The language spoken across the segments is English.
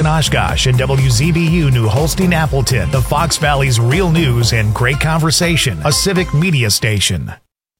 Oshkosh and WZBU New Holstein Appleton, the Fox Valley's real news and great conversation, a civic media station.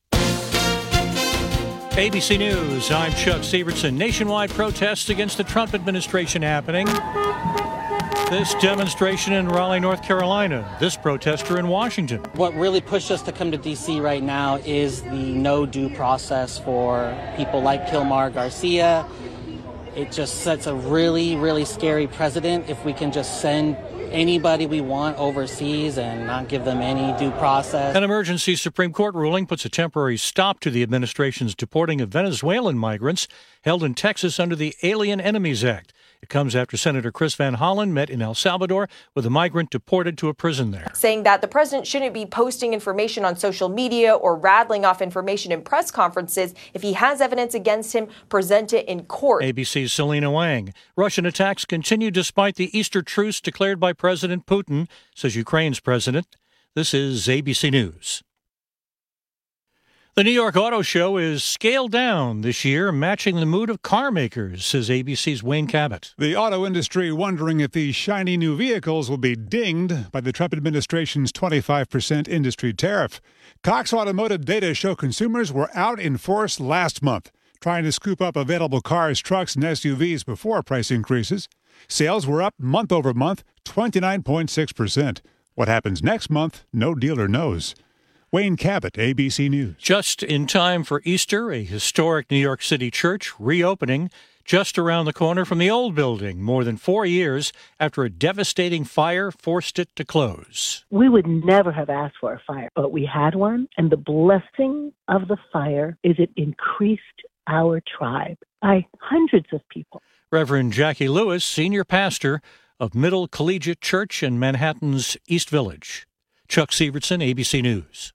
ABC News, I'm Chuck Sievertson. Nationwide protests against the Trump administration happening. This demonstration in Raleigh, North Carolina. This protester in Washington. What really pushed us to come to D.C. right now is the no due process for people like Kilmar Garcia. It just sets a really, really scary precedent if we can just send anybody we want overseas and not give them any due process. An emergency Supreme Court ruling puts a temporary stop to the administration's deporting of Venezuelan migrants held in Texas under the Alien Enemies Act. It comes after Senator Chris Van Hollen met in El Salvador with a migrant deported to a prison there. Saying that the president shouldn't be posting information on social media or rattling off information in press conferences. If he has evidence against him, present it in court. ABC's Selena Wang. Russian attacks continue despite the Easter truce declared by President Putin, says Ukraine's president. This is ABC News. The New York Auto Show is scaled down this year, matching the mood of car makers, says ABC's Wayne Cabot. The auto industry wondering if these shiny new vehicles will be dinged by the Trump administration's 25% industry tariff. Cox Automotive data show consumers were out in force last month, trying to scoop up available cars, trucks, and SUVs before price increases. Sales were up month over month, 29.6%. What happens next month, no dealer knows. Wayne Cabot, ABC News. Just in time for Easter, a historic New York City church reopening just around the corner from the old building more than 4 years after a devastating fire forced it to close. We would never have asked for a fire, but we had one, and the blessing of the fire is it increased our tribe by hundreds of people. Reverend Jackie Lewis, senior pastor of Middle Collegiate Church in Manhattan's East Village. Chuck Sievertson, ABC News.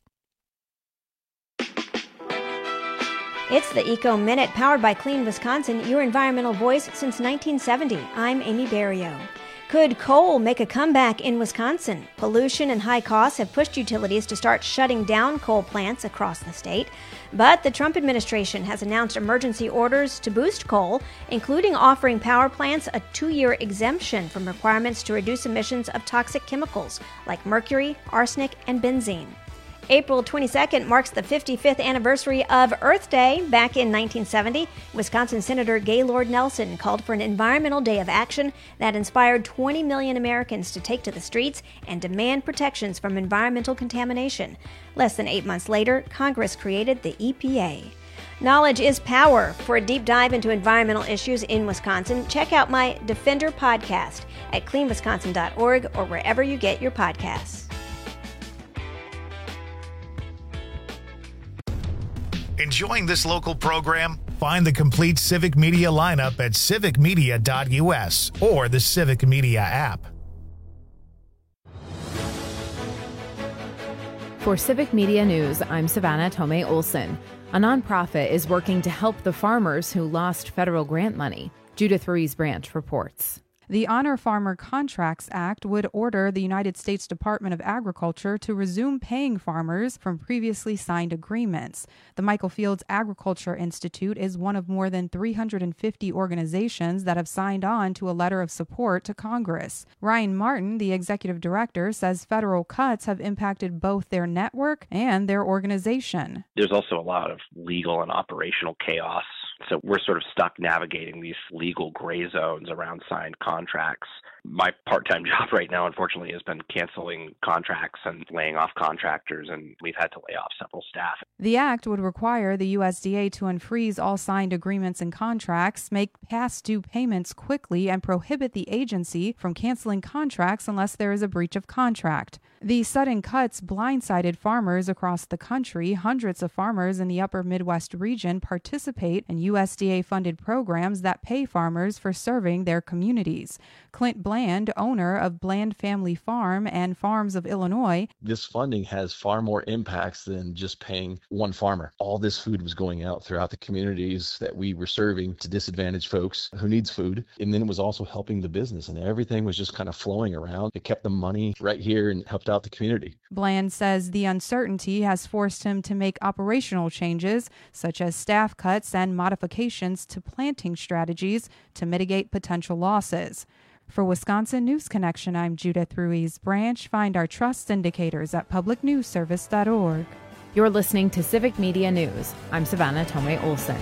It's the Eco Minute, powered by Clean Wisconsin, your environmental voice since 1970. I'm Amy Barrio. Could coal make a comeback in Wisconsin? Pollution and high costs have pushed utilities to start shutting down coal plants across the state. But the Trump administration has announced emergency orders to boost coal, including offering power plants a 2-year exemption from requirements to reduce emissions of toxic chemicals like mercury, arsenic, and benzene. April 22nd marks the 55th anniversary of Earth Day. Back in 1970, Wisconsin Senator Gaylord Nelson called for an environmental day of action that inspired 20 million Americans to take to the streets and demand protections from environmental contamination. Less than 8 months later, Congress created the EPA. Knowledge is power. For a deep dive into environmental issues in Wisconsin, check out my Defender podcast at cleanwisconsin.org or wherever you get your podcasts. Enjoying this local program? Find the complete Civic Media lineup at civicmedia.us or the Civic Media app. For Civic Media News, I'm Savannah Tomei Olson. A nonprofit is working to help the farmers who lost federal grant money. Judith Ruiz Branch reports. The Honor Farmer Contracts Act would order the United States Department of Agriculture to resume paying farmers from previously signed agreements. The Michael Fields Agriculture Institute is one of more than 350 organizations that have signed on to a letter of support to Congress. Ryan Martin, the executive director, says federal cuts have impacted both their network and their organization. There's also a lot of legal and operational chaos. So we're sort of stuck navigating these legal gray zones around signed contracts. My part-time job right now, unfortunately, has been canceling contracts and laying off contractors, and we've had to lay off several staff. The act would require the USDA to unfreeze all signed agreements and contracts, make past due payments quickly, and prohibit the agency from canceling contracts unless there is a breach of contract. The sudden cuts blindsided farmers across the country. Hundreds of farmers in the upper Midwest region participate in USDA-funded programs that pay farmers for serving their communities. Clint Bland, owner of Bland Family Farm and Farms of Illinois. This funding has far more impacts than just paying one farmer. All this food was going out throughout the communities that we were serving to disadvantaged folks who needs food. And then it was also helping the business, and everything was just kind of flowing around. It kept the money right here and helped out the community. Bland says the uncertainty has forced him to make operational changes, such as staff cuts and modifications to planting strategies to mitigate potential losses. For Wisconsin News Connection, I'm Judith Ruiz Branch. Find our trust indicators at publicnewsservice.org. You're listening to Civic Media News. I'm Savannah Tomei Olson.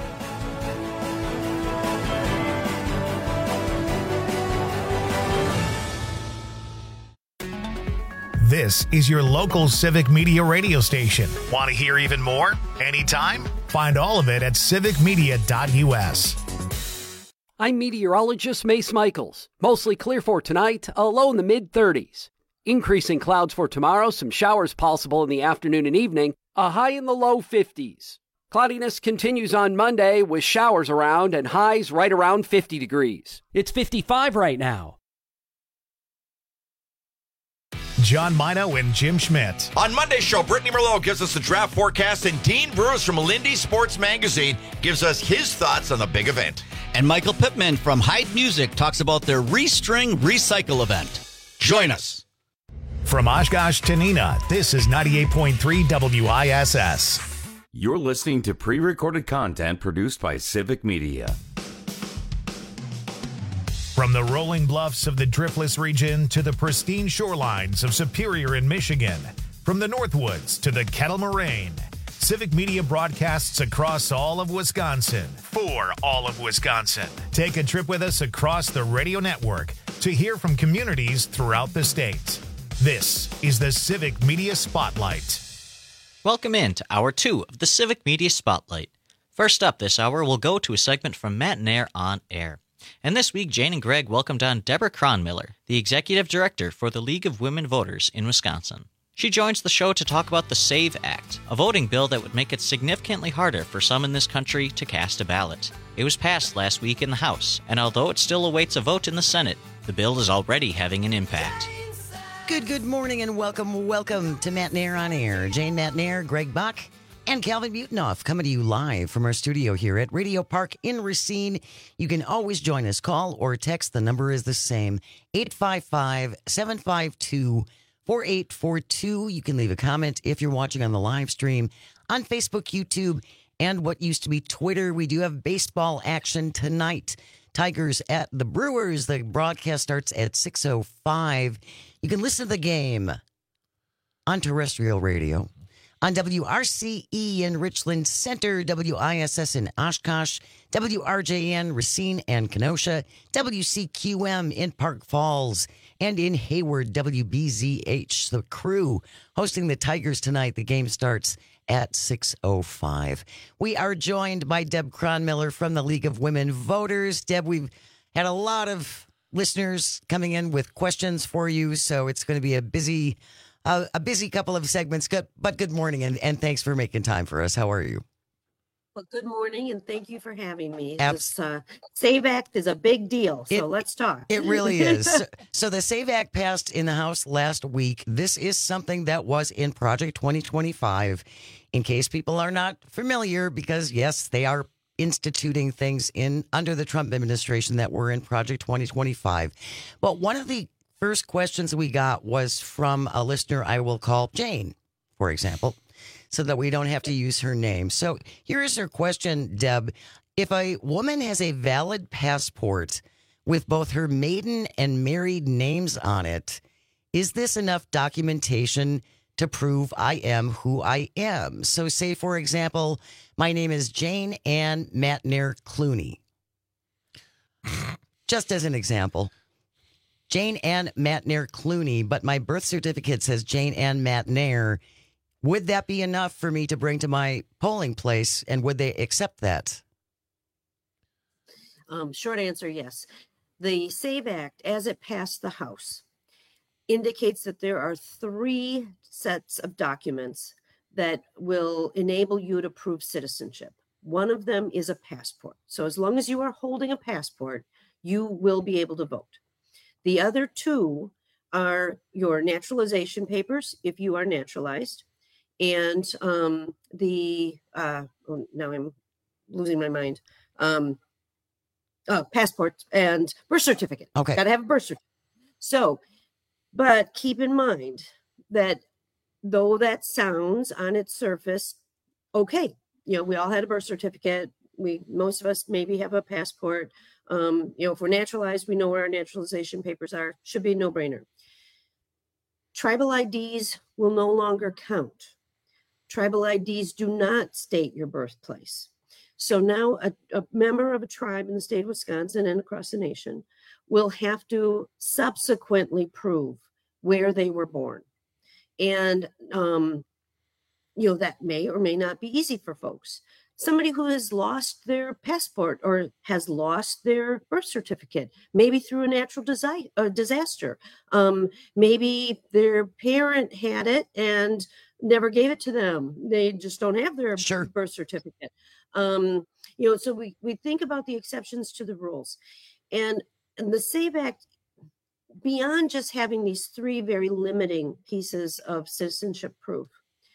This is your local Civic Media radio station. Want to hear even more? Anytime? Find all of it at civicmedia.us. I'm meteorologist Mace Michaels. Mostly clear for tonight, a low in the mid-30s. Increasing clouds for tomorrow, some showers possible in the afternoon and evening, a high in the low 50s. Cloudiness continues on Monday with showers around and highs right around 50 degrees. It's 55 right now. John Mino and Jim Schmidt. On Monday's show, Brittany Merlot gives us the draft forecast, and Dean Brewers from Lindy Sports Magazine gives us his thoughts on the big event. And Michael Pittman from Hyde Music talks about their Restring Recycle event. Join us. From Oshkosh to Neenah, this is 98.3 WISS. You're listening to pre-recorded content produced by Civic Media. From the rolling bluffs of the Driftless region to the pristine shorelines of Superior in Michigan, from the Northwoods to the Kettle Moraine, Civic Media broadcasts across all of Wisconsin for all of Wisconsin. Take a trip with us across the radio network to hear from communities throughout the state. This is the Civic Media Spotlight. Welcome in to Hour 2 of the Civic Media Spotlight. First up this hour, we'll go to a segment from Matt Nair on Air. And this week, Jane and Greg welcomed on Deborah Cronmiller, the Executive Director for the League of Women Voters in Wisconsin. She joins the show to talk about the SAVE Act, a voting bill that would make it significantly harder for some in this country to cast a ballot. It was passed last week in the House, and although it still awaits a vote in the Senate, the bill is already having an impact. Good morning and welcome to Matt Nair on Air. Jane Matt Nair, Greg Bach, and Calvin Mutenoff coming to you live from our studio here at Radio Park in Racine. You can always join us. Call or text. The number is the same, 855-752-4842. You can leave a comment if you're watching on the live stream on Facebook, YouTube, and what used to be Twitter. We do have baseball action tonight. Tigers at the Brewers. The broadcast starts at 6:05. You can listen to the game on terrestrial radio, on WRCE in Richland Center, WISS in Oshkosh, WRJN Racine and Kenosha, WCQM in Park Falls, and in Hayward, WBZH. The Crew hosting the Tigers tonight. The game starts at 6:05. We are joined by Deb Cronmiller from the League of Women Voters. Deb, we've had a lot of listeners coming in with questions for you, so it's going to be a busy couple of segments. But good morning, and thanks for making time for us. How are you? Well, good morning, and thank you for having me. This SAVE Act is a big deal, so let's talk. It really is. So the SAVE Act passed in the House last week. This is something that was in Project 2025, in case people are not familiar, because, yes, they are instituting things under the Trump administration that were in Project 2025. But one of the first questions we got was from a listener I will call Jane, for example, so that we don't have to use her name. So here is her question, Deb. If a woman has a valid passport with both her maiden and married names on it, is this enough documentation to prove I am who I am? So say, for example, my name is Jane Ann Matt Nair Clooney. Just as an example. Jane Ann Matt Nair Clooney, but my birth certificate says Jane Ann Matt Nair. Would that be enough for me to bring to my polling place, and would they accept that? Short answer, yes. The SAVE Act, as it passed the House, indicates that there are 3 sets of documents that will enable you to prove citizenship. One of them is a passport. So as long as you are holding a passport, you will be able to vote. The other 2 are your naturalization papers, if you are naturalized, and now I'm losing my mind. Passport and birth certificate. Okay. Got to have a birth certificate. So, but keep in mind that though that sounds on its surface, okay, we all had a birth certificate. Most of us maybe have a passport. If we're naturalized, we know where our naturalization papers are. Should be a no-brainer. Tribal IDs will no longer count. Tribal IDs do not state your birthplace. So now a member of a tribe in the state of Wisconsin and across the nation will have to subsequently prove where they were born. And, that may or may not be easy for folks. Somebody who has lost their passport or has lost their birth certificate, maybe through a natural disaster. Maybe their parent had it and never gave it to them. They just don't have their birth certificate. So we think about the exceptions to the rules. And the SAVE Act, beyond just having these three very limiting pieces of citizenship proof,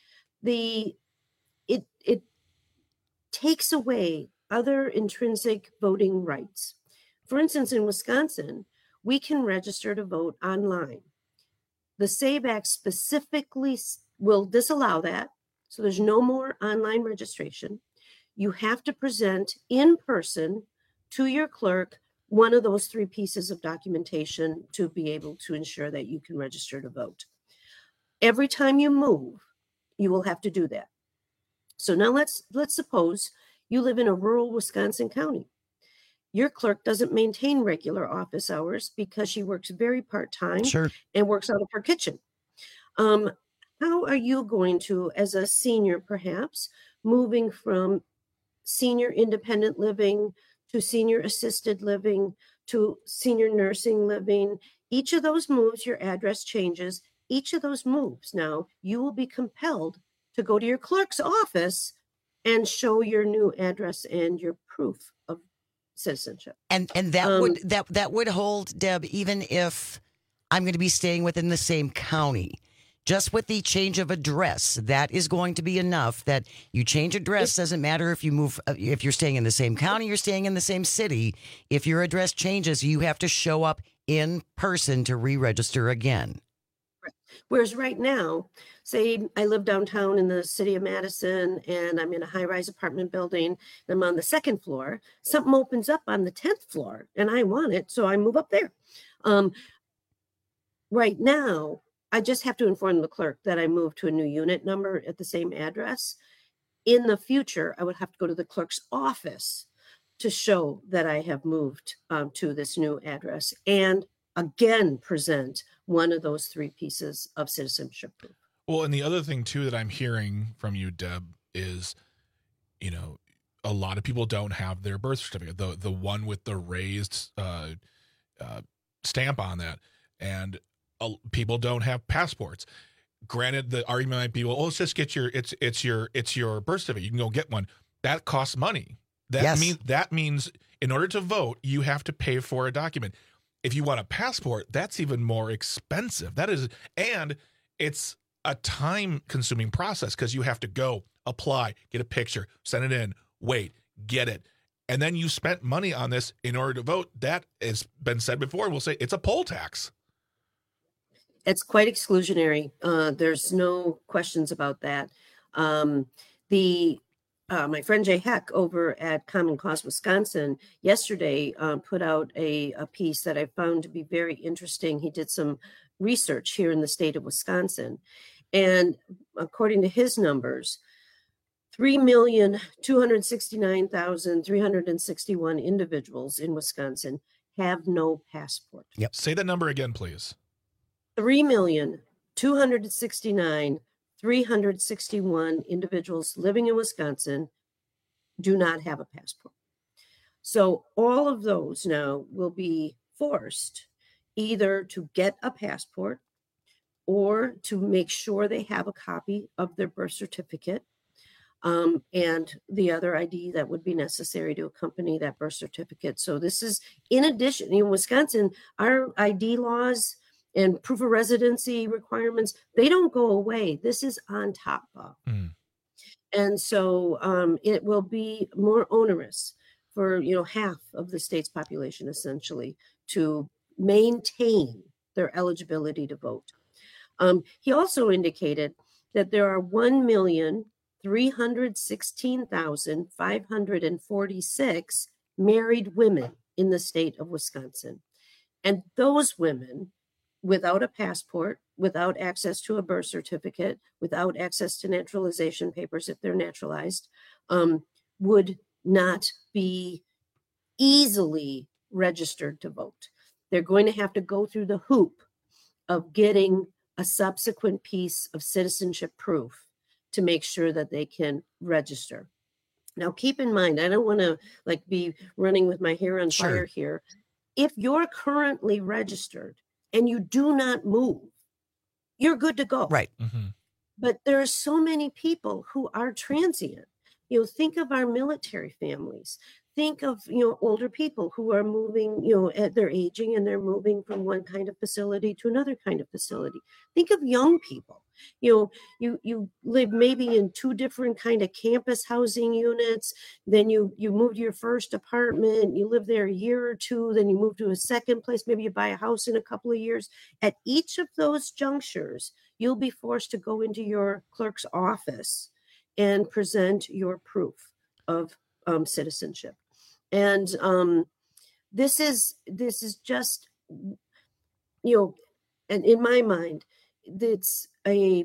it takes away other intrinsic voting rights. For instance, in Wisconsin, we can register to vote online. The SAVE Act specifically will disallow that, so there's no more online registration. You have to present in person to your clerk one of those three pieces of documentation to be able to ensure that you can register to vote. Every time you move, you will have to do that. So now let's suppose you live in a rural Wisconsin county. Your clerk doesn't maintain regular office hours because she works very part-time and works out of her kitchen. How are you going to, as a senior perhaps, moving from senior independent living to senior assisted living to senior nursing living? Each of those moves, your address changes. Each of those moves, now you will be compelled to go to your clerk's office and show your new address and your proof of citizenship. And that would hold, Deb, even if I'm going to be staying within the same county. Just with the change of address, that is going to be enough. That you change address doesn't matter if you move, if you're staying in the same county, you're staying in the same city. If your address changes, you have to show up in person to re-register again. Whereas right now, say I live downtown in the city of Madison and I'm in a high-rise apartment building and I'm on the second floor, something opens up on the 10th floor and I want it, so I move up there. Right now, I just have to inform the clerk that I moved to a new unit number at the same address. In the future, I would have to go to the clerk's office to show that I have moved to this new address and again present one of those three pieces of citizenship proof. Well, and the other thing too that I'm hearing from you, Deb, is, a lot of people don't have their birth certificate, the one with the raised stamp on that, and people don't have passports. Granted, the argument might be, well, let's just get your birth certificate. You can go get one. That costs money. That means in order to vote, you have to pay for a document. If you want a passport, that's even more expensive. And it's a time-consuming process because you have to go, apply, get a picture, send it in, wait, get it. And then you spent money on this in order to vote. That has been said before. We'll say it's a poll tax. It's quite exclusionary. There's no questions about that. My friend Jay Heck over at Common Cause Wisconsin yesterday put out a piece that I found to be very interesting. He did some research here in the state of Wisconsin. And according to his numbers, 3,269,361 individuals in Wisconsin have no passport. Yep. Say that number again, please. 3,269,361 individuals living in Wisconsin do not have a passport. So all of those now will be forced either to get a passport or to make sure they have a copy of their birth certificate and the other ID that would be necessary to accompany that birth certificate. So this is in addition. In Wisconsin, our ID laws and proof of residency requirements, they don't go away. This is on top of. And so it will be more onerous for, half of the state's population, essentially, to maintain their eligibility to vote. He also indicated that there are 1,316,546 married women in the state of Wisconsin. And those women, without a passport, without access to a birth certificate, without access to naturalization papers if they're naturalized, would not be easily registered to vote. They're going to have to go through the hoop of getting a subsequent piece of citizenship proof to make sure that they can register. Now, keep in mind, I don't want to be running with my hair on fire here. If you're currently registered and you do not move, you're good to go. Right. Mm-hmm. But there are so many people who are transient. Think of our military families. Think of, older people who are moving, they're aging and they're moving from one kind of facility to another kind of facility. Think of young people. You live maybe in two different kind of campus housing units. Then you move to your first apartment. You live there a year or two. Then you move to a second place. Maybe you buy a house in a couple of years. At each of those junctures, you'll be forced to go into your clerk's office and present your proof of citizenship. And this is just, and in my mind, it's a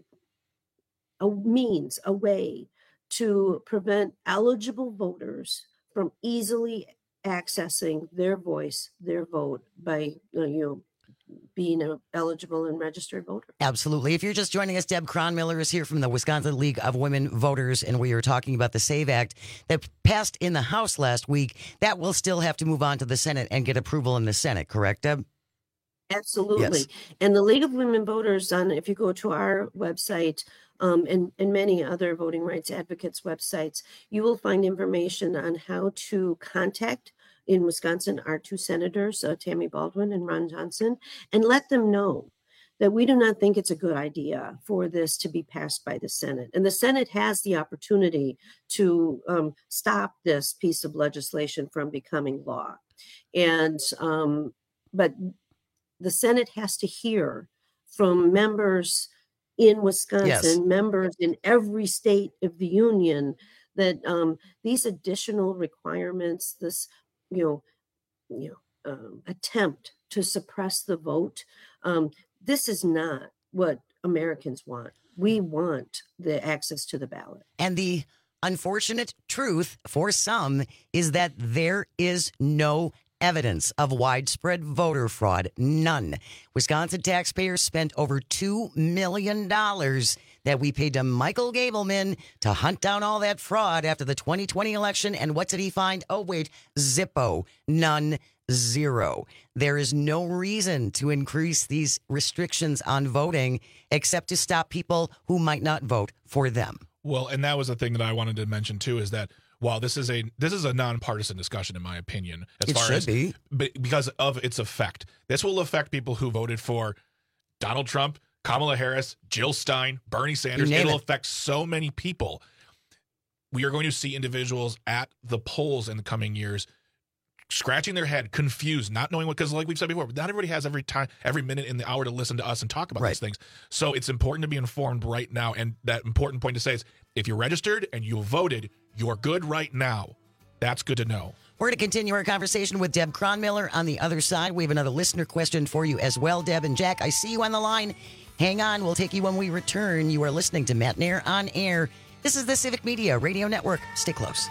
way to prevent eligible voters from easily accessing their voice, their vote by, being an eligible and registered voter. Absolutely. If you're just joining us, Deb Cronmiller is here from the Wisconsin League of Women Voters, and we are talking about the SAVE Act that passed in the House last week. That will still have to move on to the Senate and get approval in the Senate, correct, Deb? Absolutely. Yes. And the League of Women Voters, if you go to our website and many other voting rights advocates' websites, you will find information on how to contact in Wisconsin our two senators, Tammy Baldwin and Ron Johnson, and let them know that we do not think it's a good idea for this to be passed by the Senate. And the Senate has the opportunity to stop this piece of legislation from becoming law. And but the Senate has to hear from members in Wisconsin, members in every state of the union, that these additional requirements, this attempt to suppress the vote, this is not what Americans want. We want the access to the ballot. And the unfortunate truth for some is that there is no evidence of widespread voter fraud. None. Wisconsin taxpayers spent over $2 million that we paid to Michael Gableman to hunt down all that fraud after the 2020 election. And what did he find? Oh, wait, Zippo. None. Zero. There is no reason to increase these restrictions on voting except to stop people who might not vote for them. Well, and that was the thing that I wanted to mention, too, is that while this is a nonpartisan discussion, in my opinion, because of its effect. This will affect people who voted for Donald Trump, Kamala Harris, Jill Stein, Bernie Sanders. It'll affect so many people. We are going to see individuals at the polls in the coming years scratching their head, confused, not knowing what, because like we've said before, not everybody has every minute in the hour to listen to us and talk about these things. So it's important to be informed right now. And that important point to say is, if you're registered and you voted, you're good right now. That's good to know. We're going to continue our conversation with Deb Cronmiller on the other side. We have another listener question for you as well, Deb. And Jack, I see you on the line. Hang on. We'll take you when we return. You are listening to Matt Nair on Air. This is the Civic Media Radio Network. Stay close.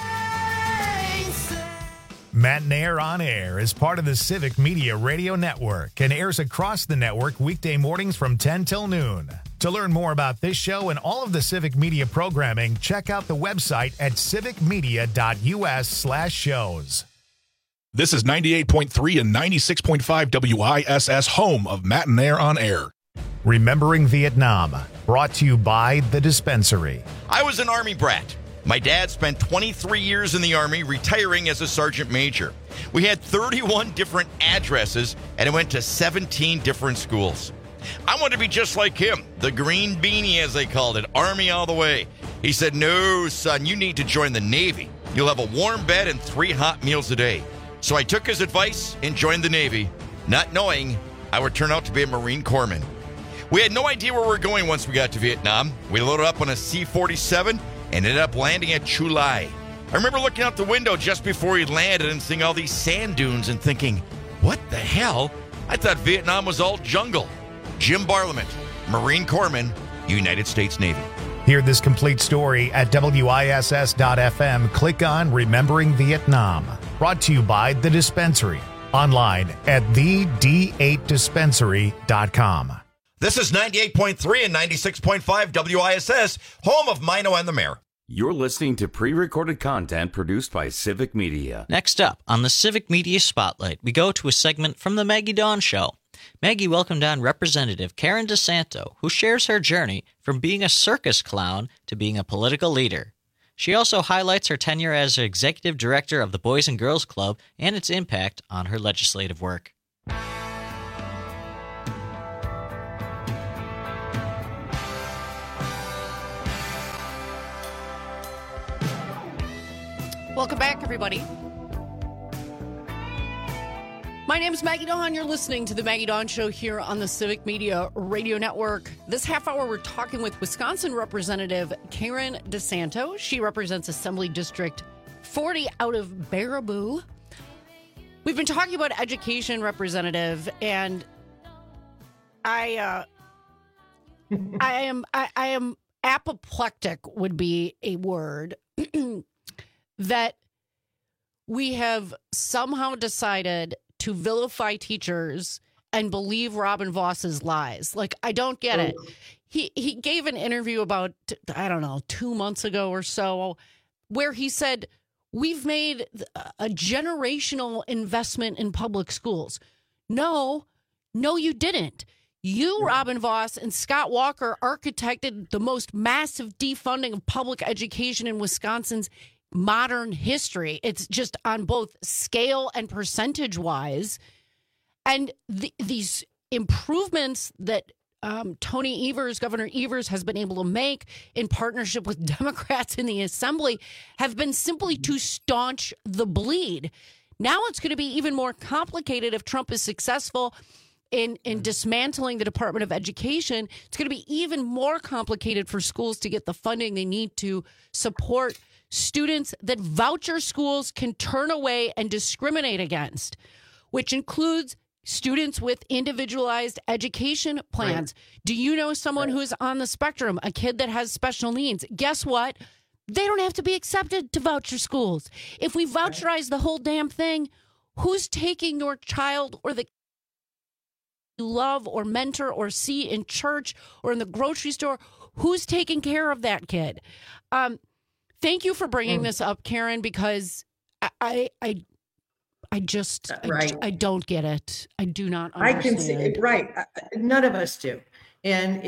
Matt Nair on Air is part of the Civic Media Radio Network and airs across the network weekday mornings from 10 till noon. To learn more about this show and all of the Civic Media programming, check out the website at civicmedia.us/shows. This is 98.3 and 96.5 WISS, home of Matt Nair on Air. Remembering Vietnam, brought to you by The Dispensary. I was an Army brat. My dad spent 23 years in the Army, retiring as a sergeant major. We had 31 different addresses, and I went to 17 different schools. I wanted to be just like him, the green beanie, as they called it, Army all the way. He said, "No, son, you need to join the Navy. You'll have a warm bed and 3 hot meals a day." So I took his advice and joined the Navy, not knowing I would turn out to be a Marine Corpsman. We had no idea where we were going once we got to Vietnam. We loaded up on a C-47 and ended up landing at Chu Lai. I remember looking out the window just before he landed and seeing all these sand dunes and thinking, what the hell? I thought Vietnam was all jungle. Jim Barlament, Marine Corpsman, United States Navy. Hear this complete story at WISS.FM. Click on Remembering Vietnam. Brought to you by The Dispensary. Online at thed8dispensary.com. This is 98.3 and 96.5 WISS, home of Mino and the Mayor. You're listening to pre-recorded content produced by Civic Media. Next up on the Civic Media Spotlight, we go to a segment from the Maggie Dawn Show. Maggie welcomed on Representative Karen DeSanto, who shares her journey from being a circus clown to being a political leader. She also highlights her tenure as executive director of the Boys and Girls Club and its impact on her legislative work. Welcome back, everybody. My name is Maggie Dawn. You're listening to The Maggie Dawn Show here on the Civic Media Radio Network. This half hour, we're talking with Wisconsin Representative Karen DeSanto. She represents Assembly District 40 out of Baraboo. We've been talking about education, Representative, and I am apoplectic would be a word that we have somehow decided to vilify teachers and believe Robin Voss's lies. Like, I don't get it. He gave an interview about, 2 months ago or so, where he said, we've made a generational investment in public schools. No, you didn't. You, Robin Voss, and Scott Walker architected the most massive defunding of public education in Wisconsin's modern history. It's just on both scale and percentage wise. And these improvements that Governor Evers has been able to make in partnership with Democrats in the Assembly have been simply to staunch the bleed. Now it's going to be even more complicated if Trump is successful in dismantling the Department of Education. It's going to be even more complicated for schools to get the funding they need to support students that voucher schools can turn away and discriminate against, which includes students with individualized education plans. Right. Do you know someone who's on the spectrum, a kid that has special needs? Guess what? They don't have to be accepted to voucher schools. If we voucherize the whole damn thing, who's taking your child or the you love or mentor or see in church or in the grocery store? Who's taking care of that kid? Thank you for bringing this up, Karen, because I don't get it. I do not understand. I can see it, right. None of us do. And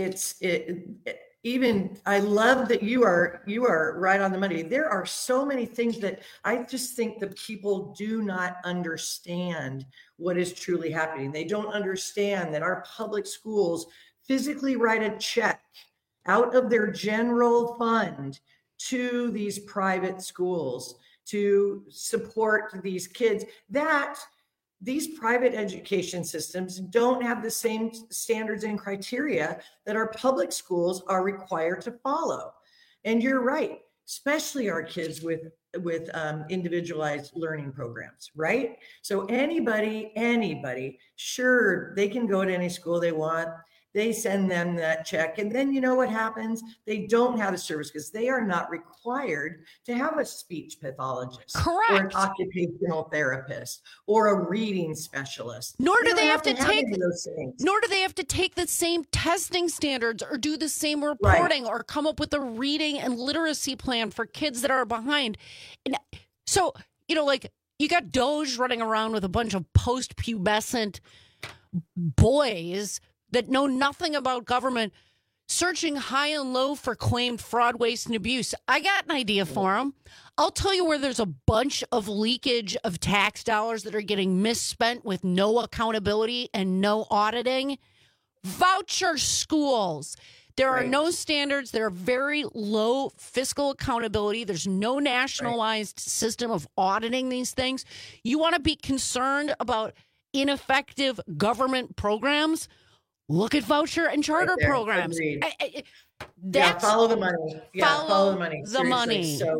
I love that you are right on the money. There are so many things that I just think that people do not understand what is truly happening. They don't understand that our public schools physically write a check out of their general fund to these private schools to support these kids, that these private education systems don't have the same standards and criteria that our public schools are required to follow. And you're right, especially our kids with individualized learning programs, right? So anybody, sure, they can go to any school they want. They send them that check. And then you know what happens? They don't have the service because they are not required to have a speech pathologist. Correct. Or an occupational therapist or a reading specialist. Nor do they have to take the same testing standards or do the same reporting or come up with a reading and literacy plan for kids that are behind. And so, you got Doge running around with a bunch of post-pubescent boys that know nothing about government, searching high and low for claimed fraud, waste, and abuse. I got an idea for them. I'll tell you where there's a bunch of leakage of tax dollars that are getting misspent with no accountability and no auditing. Voucher schools. There are no standards. There are very low fiscal accountability. There's no nationalized system of auditing these things. You want to be concerned about ineffective government programs? Look at voucher and charter programs. Follow the money. Follow the money. The money. So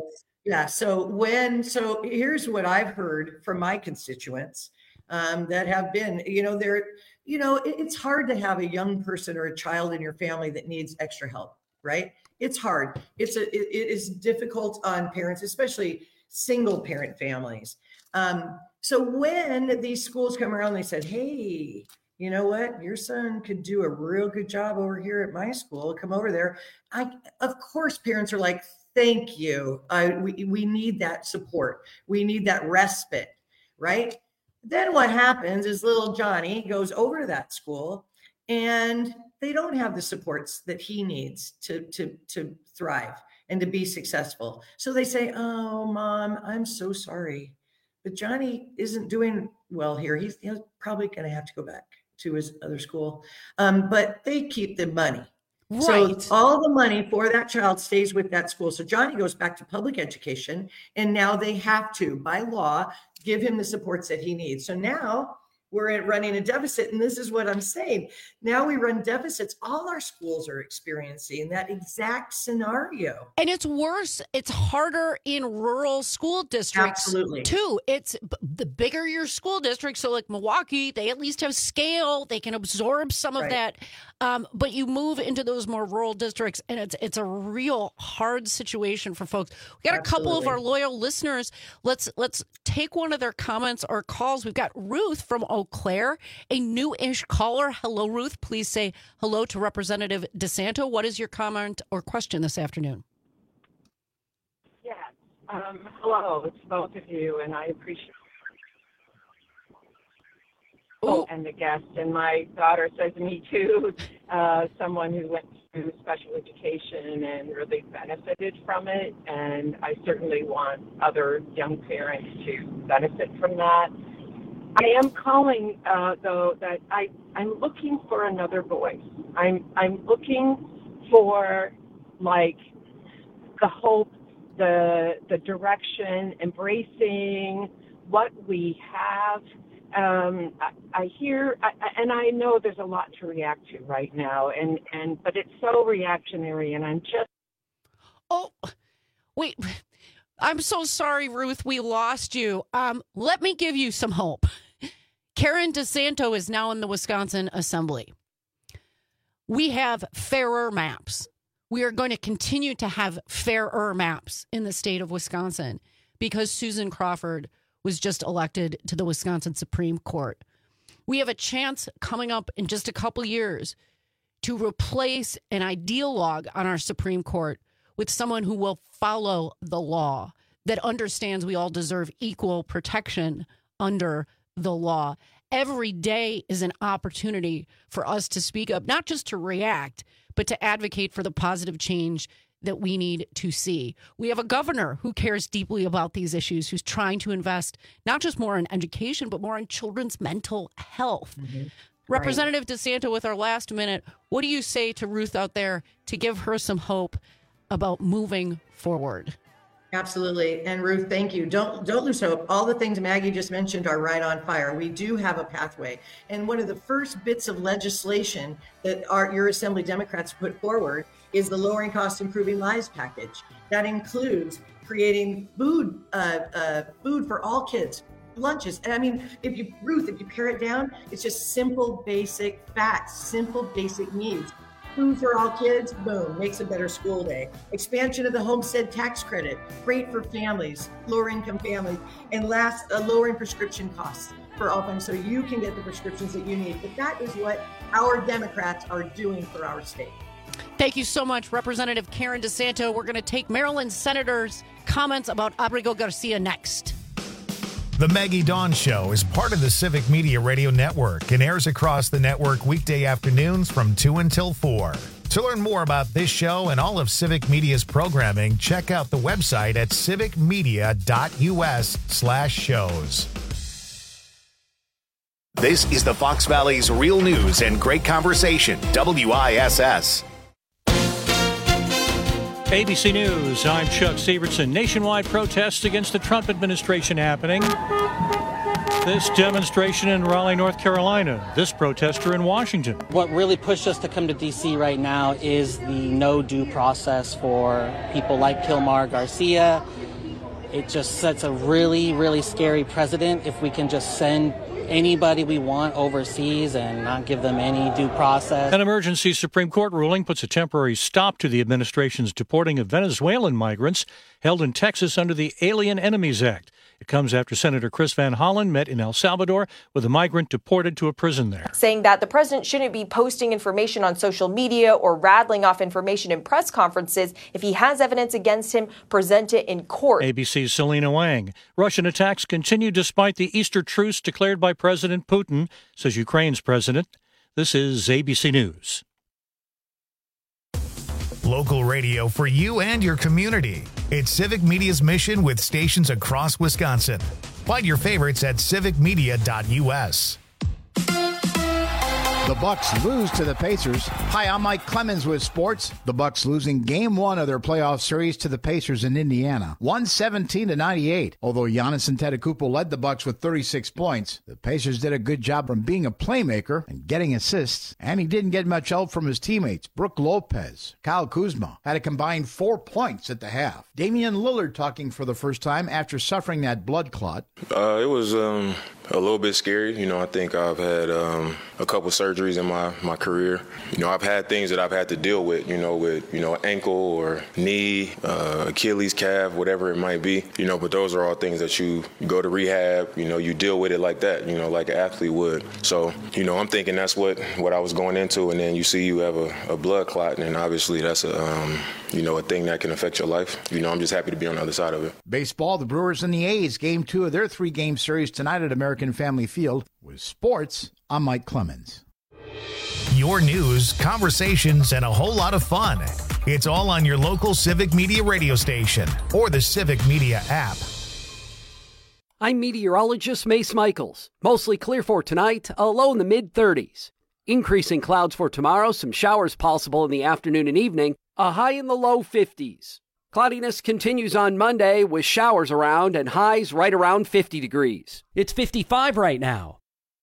Yeah. So here's what I've heard from my constituents that have been, it's hard to have a young person or a child in your family that needs extra help, right? It's hard. It is difficult on parents, especially single parent families. So when these schools come around, they said, hey, you know what? Your son could do a real good job over here at my school. Come over there. Of course, parents are like, thank you. We need that support. We need that respite, right? Then what happens is little Johnny goes over to that school and they don't have the supports that he needs to thrive and to be successful. So they say, oh, Mom, I'm so sorry, but Johnny isn't doing well here. He's probably going to have to go back to his other school. But they keep the money. Right. So all the money for that child stays with that school. So Johnny goes back to public education, and now they have to, by law, give him the supports that he needs. So now we're running a deficit. And this is what I'm saying. Now we run deficits. All our schools are experiencing that exact scenario. And it's worse. It's harder in rural school districts. Absolutely. Too. It's the bigger your school district. So like Milwaukee, they at least have scale. They can absorb some of that. But you move into those more rural districts, and it's a real hard situation for folks. We got a couple of our loyal listeners. Let's take one of their comments or calls. We've got Ruth from Eau Claire, a new-ish caller. Hello, Ruth. Please say hello to Representative DeSanto. What is your comment or question this afternoon? Yes. Hello. It's both of you, and I appreciate and the guest. And my daughter says me too, someone who went through special education and really benefited from it. And I certainly want other young parents to benefit from that. I am calling, though, that I'm looking for another voice. I'm looking for, like, the hope, the direction, embracing what we have. I hear, and I know there's a lot to react to right now, but it's so reactionary, and I'm just. Oh, wait. I'm so sorry, Ruth. We lost you. Let me give you some hope. Karen DeSanto is now in the Wisconsin Assembly. We have fairer maps. We are going to continue to have fairer maps in the state of Wisconsin because Susan Crawford was just elected to the Wisconsin Supreme Court. We have a chance coming up in just a couple years to replace an ideologue on our Supreme Court with someone who will follow the law, that understands we all deserve equal protection under the law. Every day is an opportunity for us to speak up, not just to react, but to advocate for the positive change that we need to see. We have a governor who cares deeply about these issues, who's trying to invest not just more in education, but more in children's mental health. Mm-hmm. Representative DeSanto, with our last minute, what do you say to Ruth out there to give her some hope about moving forward? Absolutely. And Ruth, thank you. Don't lose hope. All the things Maggie just mentioned are right on fire. We do have a pathway. And one of the first bits of legislation that your Assembly Democrats put forward is the Lowering Cost, Improving Lives package. That includes creating food for all kids, lunches. And I mean, if you pare it down, it's just simple, basic facts, simple, basic needs. Food for all kids, boom, makes a better school day. Expansion of the homestead tax credit, great for families, lower income families. And last, lowering prescription costs for all families so you can get the prescriptions that you need. But that is what our Democrats are doing for our state. Thank you so much, Representative Karen DeSanto. We're going to take Maryland senators' comments about Abrigo Garcia next. The Maggie Dawn Show is part of the Civic Media Radio Network and airs across the network weekday afternoons from 2 until 4. To learn more about this show and all of Civic Media's programming, check out the website at civicmedia.us/shows. This is the Fox Valley's Real News and Great Conversation, WISS. ABC News, I'm Chuck Severson. Nationwide protests against the Trump administration happening. This demonstration in Raleigh, North Carolina. This protester in Washington. What really pushed us to come to D.C. right now is the no due process for people like Kilmar Garcia It just sets a really, really scary precedent if we can just send anybody we want overseas and not give them any due process. An emergency Supreme Court ruling puts a temporary stop to the administration's deporting of Venezuelan migrants held in Texas under the Alien Enemies Act. It comes after Senator Chris Van Hollen met in El Salvador with a migrant deported to a prison there. Saying that the president shouldn't be posting information on social media or rattling off information in press conferences. If he has evidence against him, present it in court. ABC's Selena Wang. Russian attacks continue despite the Easter truce declared by President Putin, says Ukraine's president. This is ABC News. Local radio for you and your community. It's Civic Media's mission with stations across Wisconsin. Find your favorites at civicmedia.us. The Bucks lose to the Pacers. Hi, I'm Mike Clemens with sports. The Bucks losing Game 1 of their playoff series to the Pacers in Indiana, 117-98. Although Giannis Antetokounmpo led the Bucks with 36 points, the Pacers did a good job from being a playmaker and getting assists, and he didn't get much help from his teammates. Brook Lopez, Kyle Kuzma had a combined 4 points at the half. Damian Lillard talking for the first time after suffering that blood clot. It was a little bit scary. I think I've had a couple surgeries in my career. I've had things that I've had to deal with, with ankle or knee, Achilles, calf, whatever it might be. But those are all things that you go to rehab, you deal with it like that, like an athlete would. So, I'm thinking that's what I was going into, and then you have a blood clot, and obviously that's a thing that can affect your life. I'm just happy to be on the other side of it. Baseball, the Brewers and the A's, Game 2 of their 3-game series tonight at American Family Field. With sports, I'm Mike Clemens. Your news, conversations, and a whole lot of fun. It's all on your local Civic Media radio station or the Civic Media app. I'm meteorologist Mace Michaels. Mostly clear for tonight, a low in the mid-30s. Increasing clouds for tomorrow, some showers possible in the afternoon and evening, a high in the low 50s. Cloudiness continues on Monday with showers around and highs right around 50 degrees. It's 55 right now.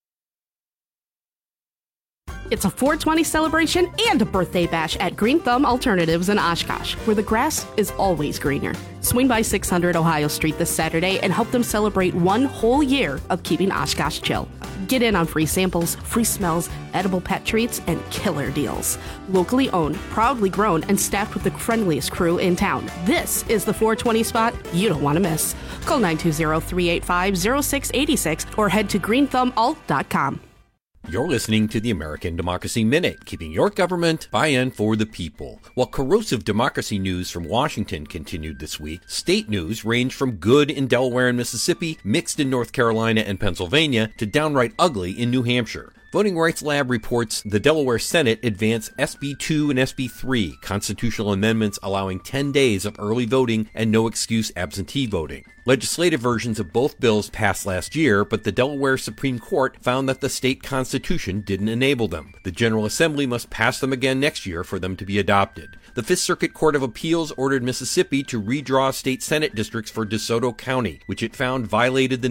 It's a 420 celebration and a birthday bash at Green Thumb Alternatives in Oshkosh, where the grass is always greener. Swing by 600 Ohio Street this Saturday and help them celebrate one whole year of keeping Oshkosh chill. Get in on free samples, free smells, edible pet treats, and killer deals. Locally owned, proudly grown, and staffed with the friendliest crew in town. This is the 420 spot you don't want to miss. Call 920-385-0686 or head to greenthumbalt.com. You're listening to the American Democracy Minute, keeping your government by and for the people. While corrosive democracy news from Washington continued this week, state news ranged from good in Delaware and Mississippi, mixed in North Carolina and Pennsylvania, to downright ugly in New Hampshire. Voting Rights Lab reports the Delaware Senate advanced SB 2 and SB 3, constitutional amendments allowing 10 days of early voting and no excuse absentee voting. Legislative versions of both bills passed last year, but the Delaware Supreme Court found that the state constitution didn't enable them. The General Assembly must pass them again next year for them to be adopted. The Fifth Circuit Court of Appeals ordered Mississippi to redraw state Senate districts for DeSoto County, which it found violated the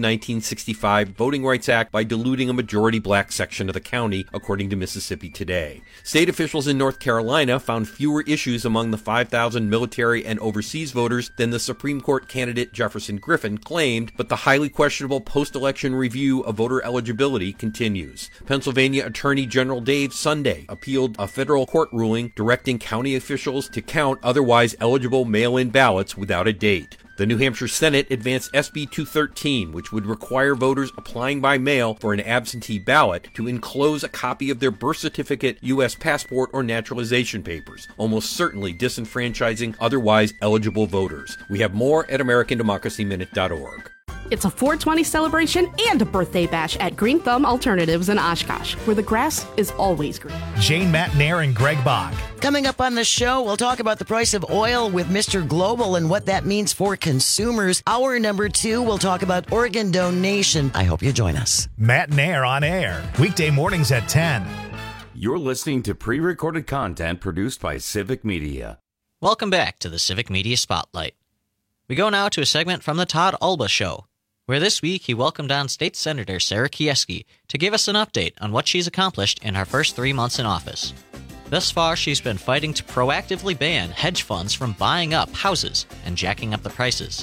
1965 Voting Rights Act by diluting a majority black section of the county, according to Mississippi Today. State officials in North Carolina found fewer issues among the 5,000 military and overseas voters than the Supreme Court candidate Jefferson Griffin claimed, but the highly questionable post-election review of voter eligibility continues. Pennsylvania Attorney General Dave Sunday appealed a federal court ruling directing county officials to count otherwise eligible mail-in ballots without a date. The New Hampshire Senate advanced SB 213, which would require voters applying by mail for an absentee ballot to enclose a copy of their birth certificate, U.S. passport, or naturalization papers, almost certainly disenfranchising otherwise eligible voters. We have more at AmericanDemocracyMinute.org. It's a 420 celebration and a birthday bash at Green Thumb Alternatives in Oshkosh, where the grass is always green. Jane Matnair and Greg Bach. Coming up on the show, we'll talk about the price of oil with Mr. Global and what that means for consumers. Hour number 2, we'll talk about organ donation. I hope you join us. Matnair on air, weekday mornings at 10. You're listening to pre-recorded content produced by Civic Media. Welcome back to the Civic Media Spotlight. We go now to a segment from the Todd Alba Show, where this week he welcomed on State Senator Sarah Kieski to give us an update on what she's accomplished in her first 3 months in office. Thus far, she's been fighting to proactively ban hedge funds from buying up houses and jacking up the prices.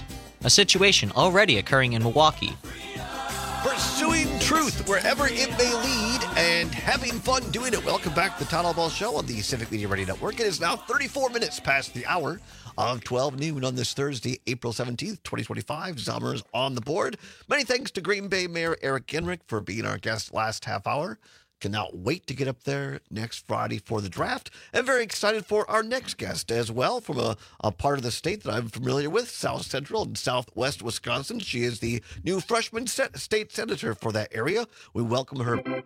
a situation already occurring in Milwaukee. Pursuing truth wherever it may lead and having fun doing it. Welcome back to the Town Hall Ball Show on the Civic Media Radio Network. It is now 34 minutes past the hour of 12 noon on this Thursday, April 17th, 2025. Zommers on the board. Many thanks to Green Bay Mayor Eric Genrich for being our guest last half hour. Cannot wait to get up there next Friday for the draft. And very excited for our next guest as well from a part of the state that I'm familiar with, South Central and Southwest Wisconsin. She is the new freshman state senator for that area. We welcome her. 3, 2,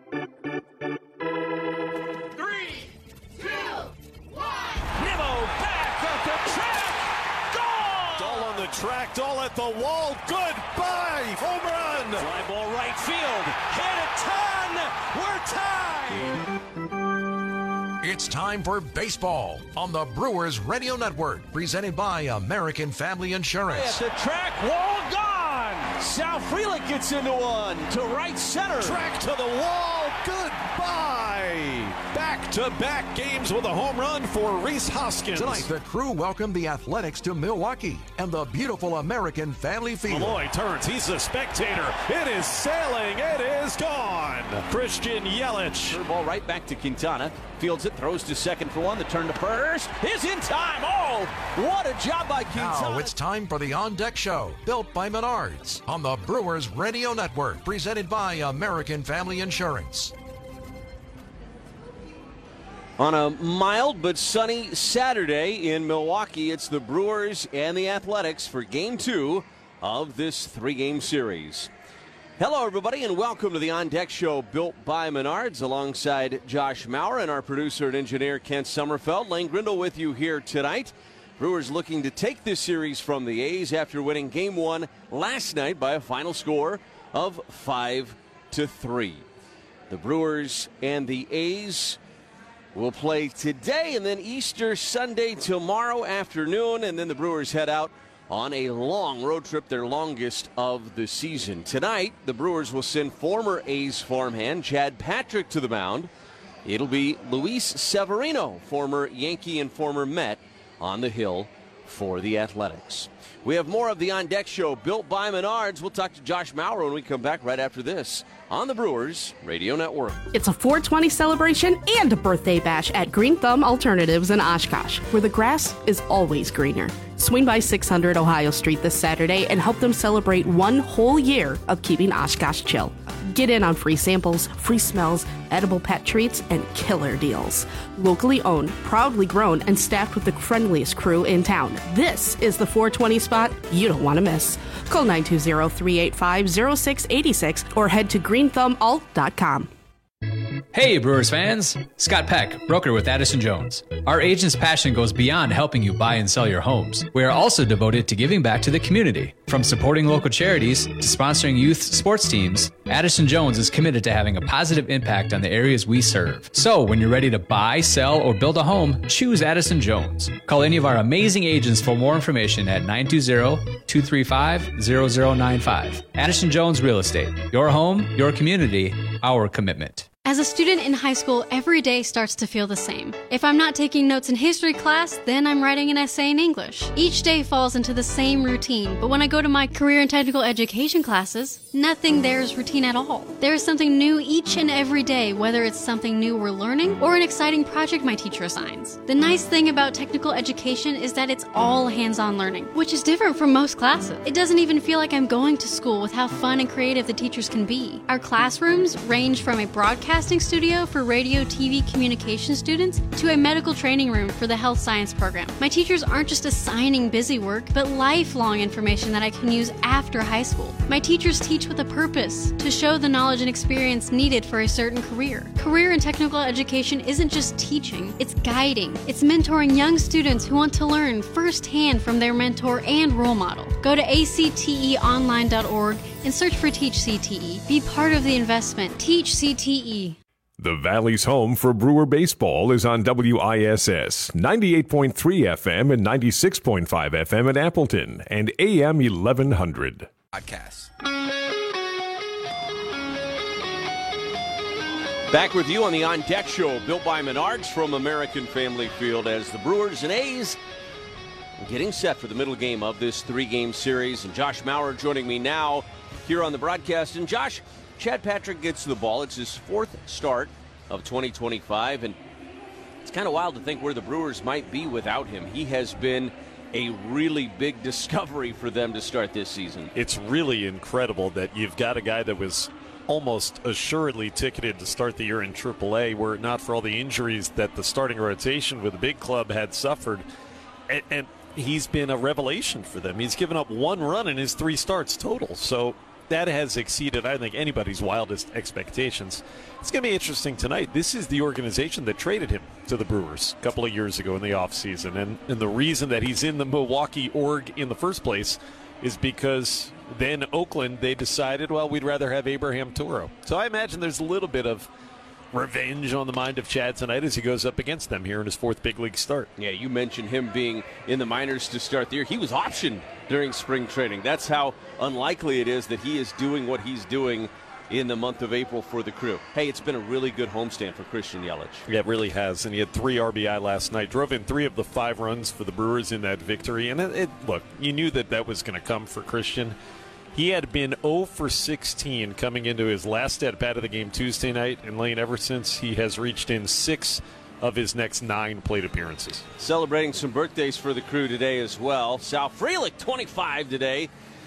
1. Nimmo back at the track. Gone! Dahl on the track, Dahl at the wall. Goodbye. Home run. Fly ball right field. Hit a ton. We're tied. It's time for baseball on the Brewers Radio Network, presented by American Family Insurance. At the track, wall gone. Sal Frelick gets into one to right center. Track to the wall. Goodbye. Back-to-back games with a home run for Rhys Hoskins. Tonight, the crew welcomed the Athletics to Milwaukee and the beautiful American Family Field. Malloy turns. He's a spectator. It is sailing. It is gone. Christian Yelich. Curveball right back to Quintana. Fields it, throws to second for one. The turn to first is in time. Oh, what a job by Quintana. Now it's time for the On Deck Show, built by Menards on the Brewers Radio Network, presented by American Family Insurance. On a mild but sunny Saturday in Milwaukee, it's the Brewers and the Athletics for Game 2 of this 3-game series. Hello, everybody, and welcome to the On Deck Show, built by Menards, alongside Josh Maurer and our producer and engineer, Kent Sommerfeld. Lane Grindle with you here tonight. Brewers looking to take this series from the A's after winning Game 1 last night by a final score of 5-3. The Brewers and the A's will play today and then Easter Sunday tomorrow afternoon, and then the Brewers head out on a long road trip, their longest of the season. Tonight, the Brewers will send former A's farmhand Chad Patrick to the mound. It'll be Luis Severino, former Yankee and former Met, on the hill for the Athletics. We have more of the On Deck Show, built by Menards. We'll talk to Josh Maurer when we come back right after this on the Brewers Radio Network. It's a 420 celebration and a birthday bash at Green Thumb Alternatives in Oshkosh, where the grass is always greener. Swing by 600 Ohio Street this Saturday and help them celebrate one whole year of keeping Oshkosh chill. Get in on free samples, free smells, edible pet treats, and killer deals. Locally owned, proudly grown, and staffed with the friendliest crew in town. This is the 420 spot you don't want to miss. Call 920-385-0686 or head to greenthumbalt.com. Hey Brewers fans, Scott Peck, broker with Addison Jones. Our agent's passion goes beyond helping you buy and sell your homes. We are also devoted to giving back to the community. From supporting local charities to sponsoring youth sports teams, Addison Jones is committed to having a positive impact on the areas we serve. So when you're ready to buy, sell, or build a home, choose Addison Jones. Call any of our amazing agents for more information at 920-235-0095. Addison Jones Real Estate. Your home, your community, our commitment. As a student in high school, every day starts to feel the same. If I'm not taking notes in history class, then I'm writing an essay in English. Each day falls into the same routine, but when I go to my career and technical education classes, nothing there is routine at all. There is something new each and every day, whether it's something new we're learning or an exciting project my teacher assigns. The nice thing about technical education is that it's all hands-on learning, which is different from most classes. It doesn't even feel like I'm going to school with how fun and creative the teachers can be. Our classrooms range from a broadcasting studio for radio, TV, communication students to a medical training room for the health science program. My teachers aren't just assigning busy work, but lifelong information that I can use after high school. My teachers teach with a purpose, to show the knowledge and experience needed for a certain career. Career and technical education isn't just teaching, it's guiding. It's mentoring young students who want to learn firsthand from their mentor and role model. Go to acteonline.org and search for Teach CTE. Be part of the investment. Teach CTE. The Valley's home for Brewer baseball is on WISS 98.3 FM and 96.5 FM in Appleton and AM 1100. Podcast. Back with you on the On Deck Show, built by Menards from American Family Field, as the Brewers and A's getting set for the middle game of this 3-game series. And Josh Maurer joining me now here on the broadcast. And Josh, Chad Patrick gets the ball. It's his 4th start of 2025. And it's kind of wild to think where the Brewers might be without him. He has been a really big discovery for them to start this season. It's really incredible that you've got a guy that was almost assuredly ticketed to start the year in AAA, were it not for all the injuries that the starting rotation with the big club had suffered. And he's been a revelation for them. He's given up 1 run in his 3 starts total. So that has exceeded, I think, anybody's wildest expectations. It's going to be interesting tonight. This is the organization that traded him to the Brewers a couple of years ago in the offseason. And the reason that he's in the Milwaukee org in the first place is because then Oakland, they decided, well, we'd rather have Abraham Toro. So I imagine there's a little bit of revenge on the mind of Chad tonight as he goes up against them here in his 4th big league start. Yeah, you mentioned him being in the minors to start the year. He was optioned during spring training. That's how unlikely it is that he is doing what he's doing in the month of April for the Crew. Hey, it's been a really good homestand for Christian Yelich. Yeah, it really has. And he had 3 RBI last night. Drove in 3 of the 5 runs for the Brewers in that victory. And look, you knew that was going to come for Christian. He had been 0 for 16 coming into his last at-bat of the game Tuesday night. And Lane, ever since, he has reached in 6 of his next 9 plate appearances. Celebrating some birthdays for the Crew today as well. Sal Frelick, 25 today.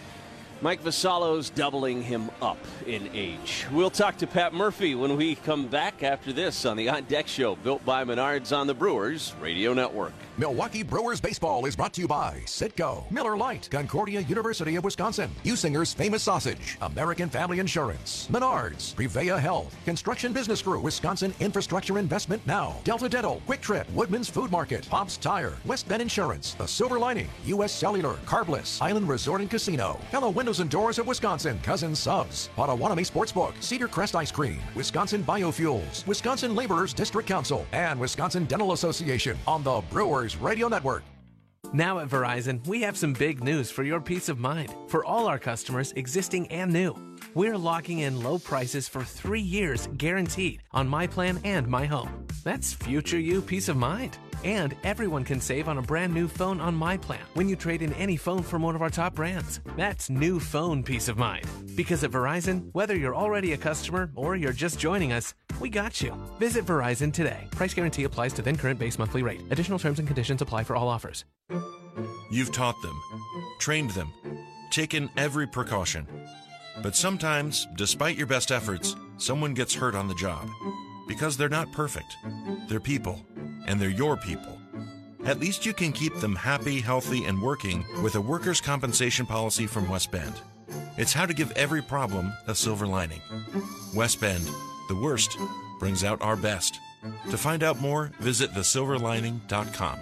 Mike Vassallo's doubling him up in age. We'll talk to Pat Murphy when we come back after this on the On Deck Show, built by Menards on the Brewers Radio Network. Milwaukee Brewers baseball is brought to you by Citgo, Miller Lite, Concordia University of Wisconsin, Usinger's Famous Sausage, American Family Insurance, Menards, Prevea Health, Construction Business Group, Wisconsin Infrastructure Investment Now, Delta Dental, Quick Trip, Woodman's Food Market, Pops Tire, West Bend Insurance, The Silver Lining, U.S. Cellular, Carbliss, Island Resort and Casino, Hello Windows and Doors of Wisconsin, Cousins Subs, Potawatomi Sportsbook, Cedar Crest Ice Cream, Wisconsin Biofuels, Wisconsin Laborers District Council, and Wisconsin Dental Association on the Brewers Radio Network. Now at Verizon, we have some big news for your peace of mind. For all our customers, existing and new, we're locking in low prices for 3 years guaranteed on My Plan and My Home. That's future you peace of mind. And everyone can save on a brand new phone on My Plan when you trade in any phone from one of our top brands. That's new phone peace of mind. Because at Verizon, whether you're already a customer or you're just joining us, we got you. Visit Verizon today. Price guarantee applies to then current base monthly rate. Additional terms and conditions apply for all offers. You've taught them, trained them, taken every precaution. But sometimes, despite your best efforts, someone gets hurt on the job. Because they're not perfect. They're people. And they're your people. At least you can keep them happy, healthy, and working with a workers' compensation policy from West Bend. It's how to give every problem a silver lining. West Bend, the worst brings out our best. To find out more, visit thesilverlining.com.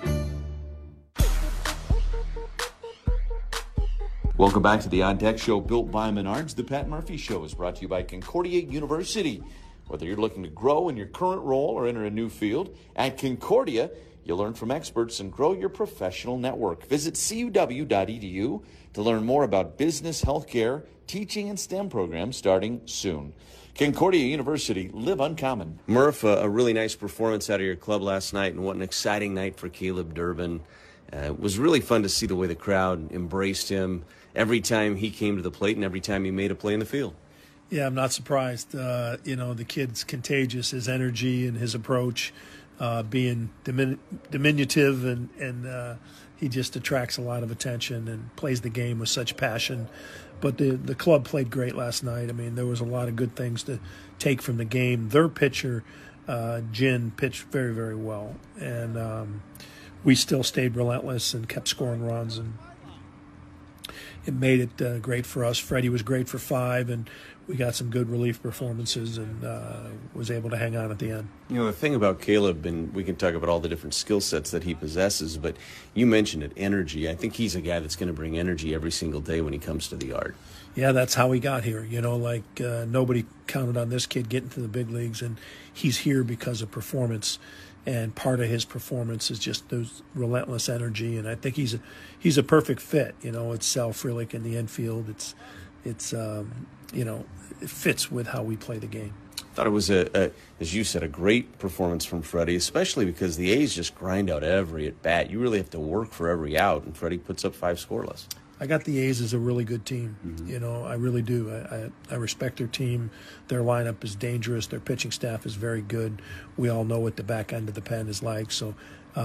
Welcome back to the On Deck Show, built by Menards. The Pat Murphy Show is brought to you by Concordia University. Whether you're looking to grow in your current role or enter a new field, at Concordia, you'll learn from experts and grow your professional network. Visit cuw.edu to learn more about business, healthcare, teaching, and STEM programs starting soon. Concordia University, live uncommon. Murph, a really nice performance out of your club last night, and what an exciting night for Caleb Durbin. It was really fun to see the way the crowd embraced him every time he came to the plate and every time he made a play in the field. Yeah, I'm not surprised. The kid's contagious, his energy and his approach, being diminutive, and he just attracts a lot of attention and plays the game with such passion. But the club played great last night. I mean, there was a lot of good things to take from the game. Their pitcher, Jin, pitched very, very well. And we still stayed relentless and kept scoring runs, and it made it great for us. Freddie was great for 5, and we got some good relief performances and was able to hang on at the end. You know, the thing about Caleb, and we can talk about all the different skill sets that he possesses, but you mentioned it, energy. I think he's a guy that's going to bring energy every single day when he comes to the yard. Yeah, that's how he got here. Nobody counted on this kid getting to the big leagues, and he's here because of performance. And part of his performance is just those relentless energy, and I think he's a perfect fit. It's Sal Frelick in the infield. It fits with how we play the game. Thought it was, as you said, a great performance from Freddie, especially because the A's just grind out every at-bat. You really have to work for every out, and Freddie puts up 5 scoreless. I got the A's as a really good team. You know, I really do. I respect their team. Their lineup is dangerous. Their pitching staff is very good. We all know what the back end of the pen is like. So,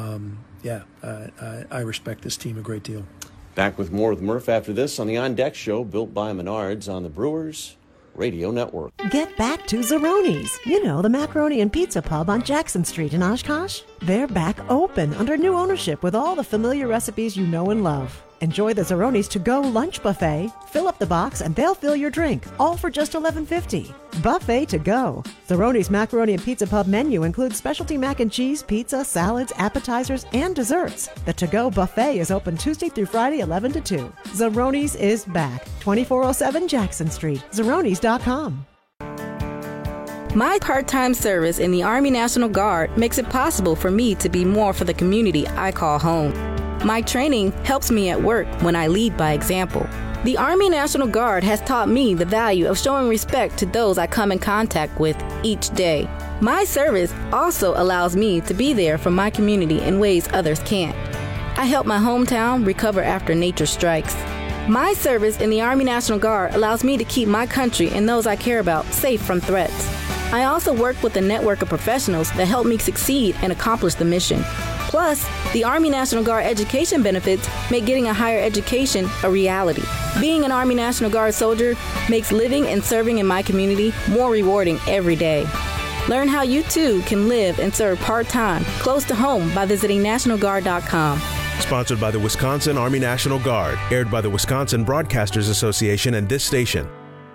I respect this team a great deal. Back with more with Murph after this on the On Deck Show, built by Menards on the Brewers Radio Network. Get back to Zeroni's. You know, the macaroni and pizza pub on Jackson Street in Oshkosh. They're back open under new ownership with all the familiar recipes you know and love. Enjoy the Zeroni's to-go lunch buffet. Fill up the box and they'll fill your drink, all for just $11.50. Buffet to go. Zeroni's Macaroni and Pizza Pub menu includes specialty mac and cheese, pizza, salads, appetizers, and desserts. The to-go buffet is open Tuesday through Friday, 11 to 2. Zeroni's is back. 2407 Jackson Street. Zeronis.com. My part-time service in the Army National Guard makes it possible for me to be more for the community I call home. My training helps me at work when I lead by example. The Army National Guard has taught me the value of showing respect to those I come in contact with each day. My service also allows me to be there for my community in ways others can't. I help my hometown recover after nature strikes. My service in the Army National Guard allows me to keep my country and those I care about safe from threats. I also work with a network of professionals that help me succeed and accomplish the mission. Plus, the Army National Guard education benefits make getting a higher education a reality. Being an Army National Guard soldier makes living and serving in my community more rewarding every day. Learn how you too can live and serve part-time close to home by visiting NationalGuard.com. Sponsored by the Wisconsin Army National Guard. Aired by the Wisconsin Broadcasters Association and this station.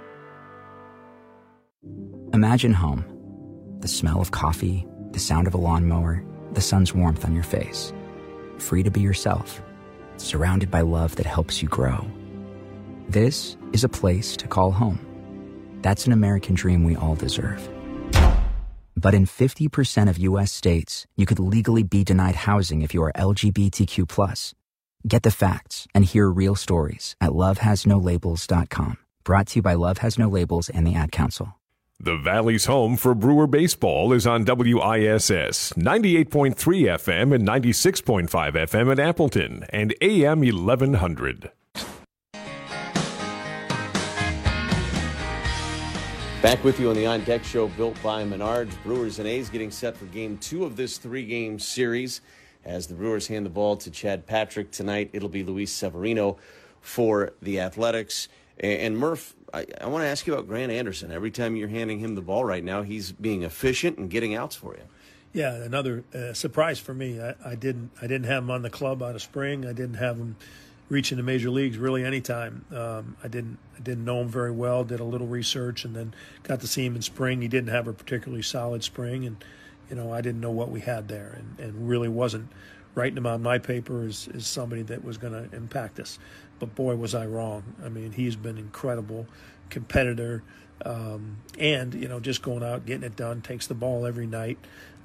Imagine home. The smell of coffee, the sound of a lawnmower, the sun's warmth on your face. Free to be yourself, surrounded by love that helps you grow. This is a place to call home. That's an American dream we all deserve. But in 50% of U.S. states, you could legally be denied housing if you are LGBTQ+. Get the facts and hear real stories at lovehasnolabels.com. Brought to you by Love Has No Labels and the Ad Council. The Valley's home for Brewer baseball is on WISS 98.3 FM and 96.5 FM at Appleton and AM 1100. Back with you on the On Deck Show, built by Menards. Brewers and A's getting set for Game 2 of this 3-game series. As the Brewers hand the ball to Chad Patrick tonight, it'll be Luis Severino for the Athletics. And Murph, I want to ask you about Grant Anderson. Every time you're handing him the ball right now, he's being efficient and getting outs for you. Yeah, another surprise for me. I didn't have him on the club out of spring. I didn't have him reach into major leagues really anytime. I didn't know him very well. Did a little research and then got to see him in spring. He didn't have a particularly solid spring, and I didn't know what we had there, and really wasn't writing him on my paper as somebody that was going to impact us. But boy, was I wrong. I mean, he's been incredible competitor, and just going out, getting it done, takes the ball every night.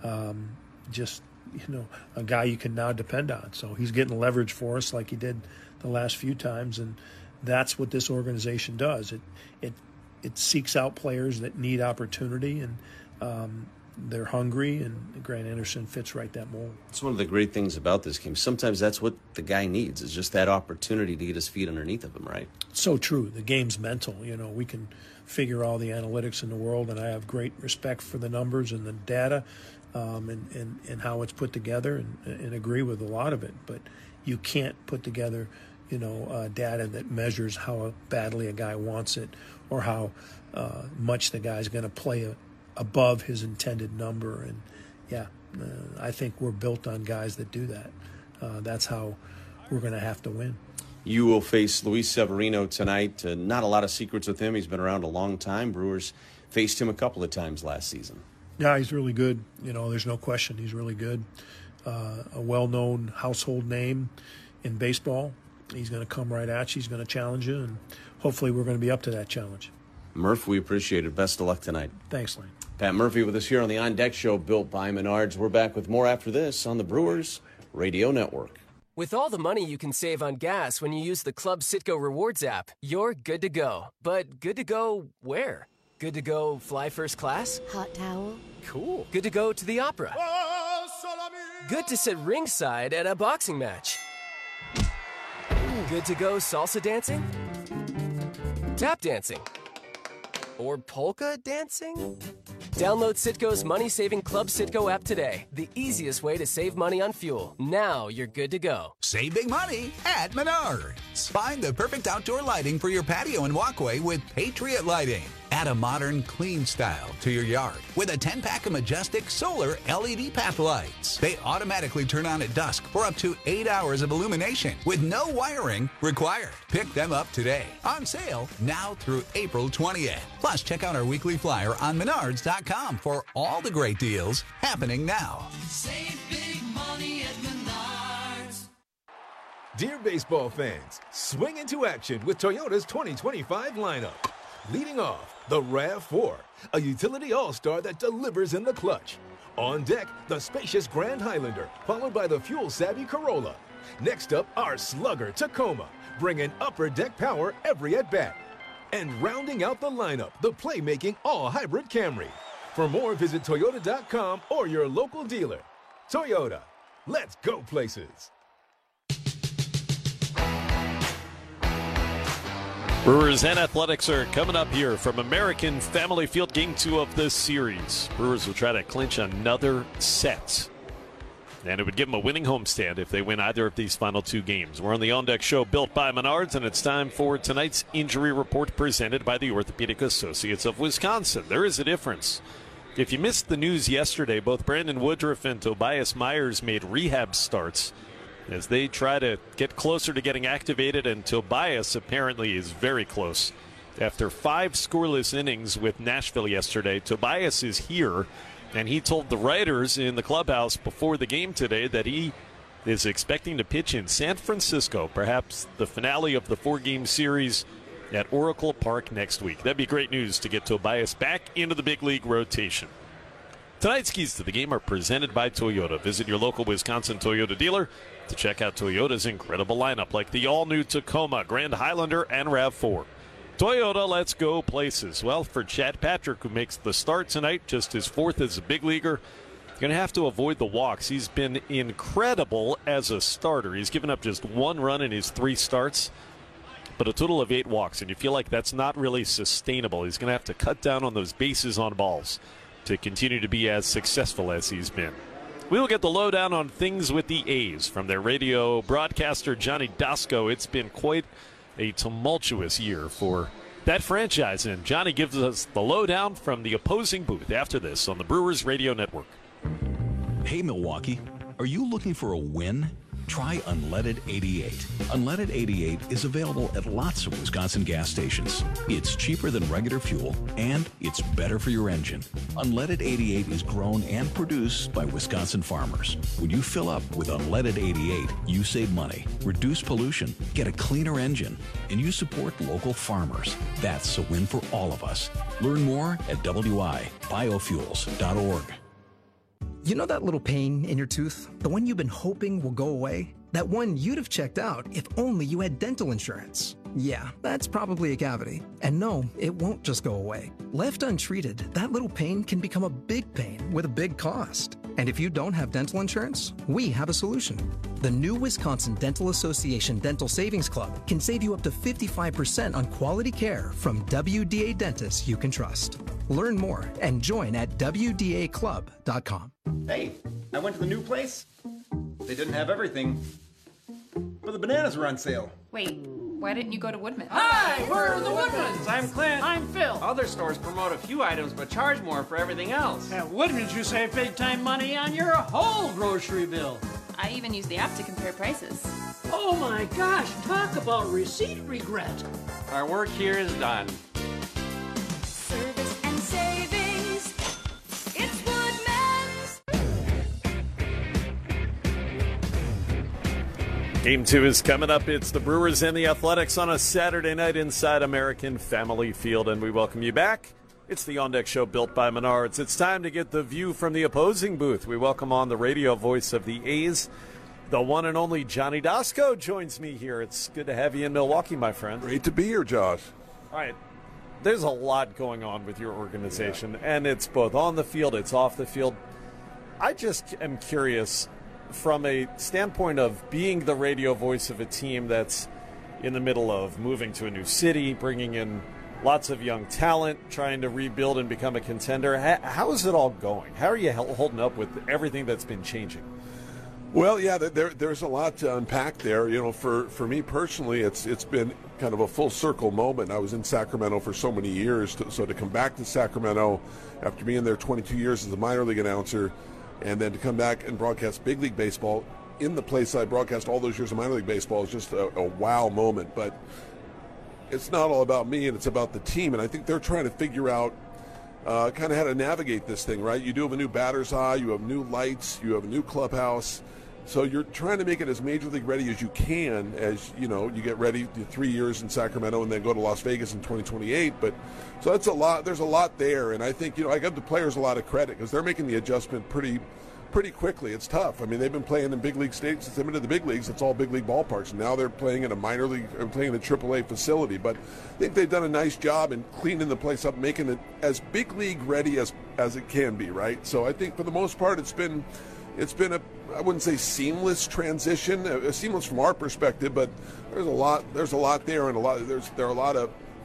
Just a guy you can now depend on. So he's getting leverage for us like he did the last few times, and that's what this organization does. It seeks out players that need opportunity, and they're hungry, and Grant Anderson fits right that mold. It's one of the great things about this game. Sometimes that's what the guy needs, is just that opportunity to get his feet underneath of him, right? So true. The game's mental. We can figure all the analytics in the world, and I have great respect for the numbers and the data and how it's put together, and agree with a lot of it. But you can't put together, data that measures how badly a guy wants it or how much the guy's going to play above his intended number. And I think we're built on guys that do that. That's how we're going to have to win. You will face Luis Severino tonight. Not a lot of secrets with him. He's been around a long time. Brewers faced him a couple of times last season. Yeah, he's really good. There's no question he's really good. A well-known household name in baseball. He's going to come right at you. He's going to challenge you, and hopefully we're going to be up to that challenge. Murph, we appreciate it. Best of luck tonight. Thanks, Lane. Pat Murphy with us here on the On Deck Show, built by Menards. We're back with more after this on the Brewers Radio Network. With all the money you can save on gas when you use the Club Citgo Rewards app, you're good to go. But good to go where? Good to go fly first class? Hot towel? Cool. Good to go to the opera? Good to sit ringside at a boxing match? Good to go salsa dancing? Tap dancing? Or polka dancing? Download Citgo's money-saving Club Citgo app today. The easiest way to save money on fuel. Now you're good to go. Save big money at Menards. Find the perfect outdoor lighting for your patio and walkway with Patriot Lighting. Add a modern, clean style to your yard with a 10-pack of Majestic Solar LED path lights. They automatically turn on at dusk for up to 8 hours of illumination with no wiring required. Pick them up today. On sale now through April 20th. Plus, check out our weekly flyer on Menards.com for all the great deals happening now. Save big money at Menards. Dear baseball fans, swing into action with Toyota's 2025 lineup. Leading off, the RAV4, a utility all-star that delivers in the clutch. On deck, the spacious Grand Highlander, followed by the fuel-savvy Corolla. Next up, our slugger Tacoma, bringing upper deck power every at-bat. And rounding out the lineup, the playmaking all-hybrid Camry. For more, visit Toyota.com or your local dealer. Toyota, let's go places. Brewers and Athletics are coming up here from American Family Field, Game 2 of this series. Brewers will try to clinch another set, and it would give them a winning homestand if they win either of these final 2 games. We're on the On Deck Show built by Menards, and it's time for tonight's injury report presented by the Orthopedic Associates of Wisconsin. There is a difference. If you missed the news yesterday, both Brandon Woodruff and Tobias Myers made rehab starts as they try to get closer to getting activated, and Tobias apparently is very close. After 5 scoreless innings with Nashville yesterday, Tobias is here, and he told the writers in the clubhouse before the game today that he is expecting to pitch in San Francisco, perhaps the finale of the 4-game series at Oracle Park next week. That'd be great news to get Tobias back into the big league rotation. Tonight's keys to the game are presented by Toyota. Visit your local Wisconsin Toyota dealer to check out Toyota's incredible lineup, like the all-new Tacoma, Grand Highlander, and RAV4. Toyota, let's go places. Well, for Chad Patrick, who makes the start tonight, just his 4th as a big leaguer, going to have to avoid the walks. He's been incredible as a starter. He's given up just 1 run in his 3 starts, but a total of 8 walks, and you feel like that's not really sustainable. He's going to have to cut down on those bases on balls to continue to be as successful as he's been. We will get the lowdown on things with the A's from their radio broadcaster, Johnny Dasco. It's been quite a tumultuous year for that franchise, and Johnny gives us the lowdown from the opposing booth after this on the Brewers Radio Network. Hey, Milwaukee, are you looking for a win? Try Unleaded 88. Unleaded 88 is available at lots of Wisconsin gas stations. It's cheaper than regular fuel, and it's better for your engine. Unleaded 88 is grown and produced by Wisconsin farmers. When you fill up with Unleaded 88, you save money, reduce pollution, get a cleaner engine, and you support local farmers. That's a win for all of us. Learn more at wibiofuels.org. You know that little pain in your tooth? The one you've been hoping will go away? That one you'd have checked out if only you had dental insurance. Yeah, that's probably a cavity. And no, it won't just go away. Left untreated, that little pain can become a big pain with a big cost. And if you don't have dental insurance, we have a solution. The new Wisconsin Dental Association Dental Savings Club can save you up to 55% on quality care from WDA dentists you can trust. Learn more and join at WDAclub.com. Hey, I went to the new place. They didn't have everything, but the bananas were on sale. Wait, why didn't you go to Woodman? Hi, we're the Woodmans. I'm Clint. I'm Phil. Other stores promote a few items but charge more for everything else. At Woodman's, you save big time money on your whole grocery bill. I even use the app to compare prices. Oh my gosh, talk about receipt regret. Our work here is done. Service and savings. It's Woodman's. Game 2 is coming up. It's the Brewers and the Athletics on a Saturday night inside American Family Field, and we welcome you back. It's the On Deck Show built by Menards. It's time to get the view from the opposing booth. We welcome on the radio voice of the A's, the one and only Johnny Dasco joins me here. It's good to have you in Milwaukee, my friend. Great to be here, Josh. All right. there's a lot going on with your organization, and it's both on the field, it's off the field. I just am curious from a standpoint of being the radio voice of a team that's in the middle of moving to a new city, bringing in lots of young talent, trying to rebuild and become a contender. How is it all going? How are you holding up with everything that's been changing? Well, yeah, there's a lot to unpack there. You know, for me personally, it's been kind of a full circle moment. I was in Sacramento for so many years, so to come back to Sacramento after being there 22 years as a minor league announcer, and then to come back and broadcast big league baseball in the place I broadcast all those years of minor league baseball is just a wow moment. But it's not all about me, and it's about the team, and I think they're trying to figure out kind of how to navigate this thing, right? You do have a new batter's eye, you have new lights, you have a new clubhouse. So you're trying to make it as major league ready as you can, as you know, you get ready 3 years in Sacramento and then go to Las Vegas in 2028. But so that's a lot. There's a lot there, and I think I give the players a lot of credit because they're making the adjustment pretty quickly. It's tough. I mean, they've been playing in big league states since they've been to the big leagues. It's all big league ballparks. Now they're playing in a minor league, or playing in a AAA facility. But I think they've done a nice job in cleaning the place up, making it as big league ready as it can be. Right. So I think for the most part, it's been a, I wouldn't say seamless transition, seamless from our perspective, but there's a lot there, and there are a lot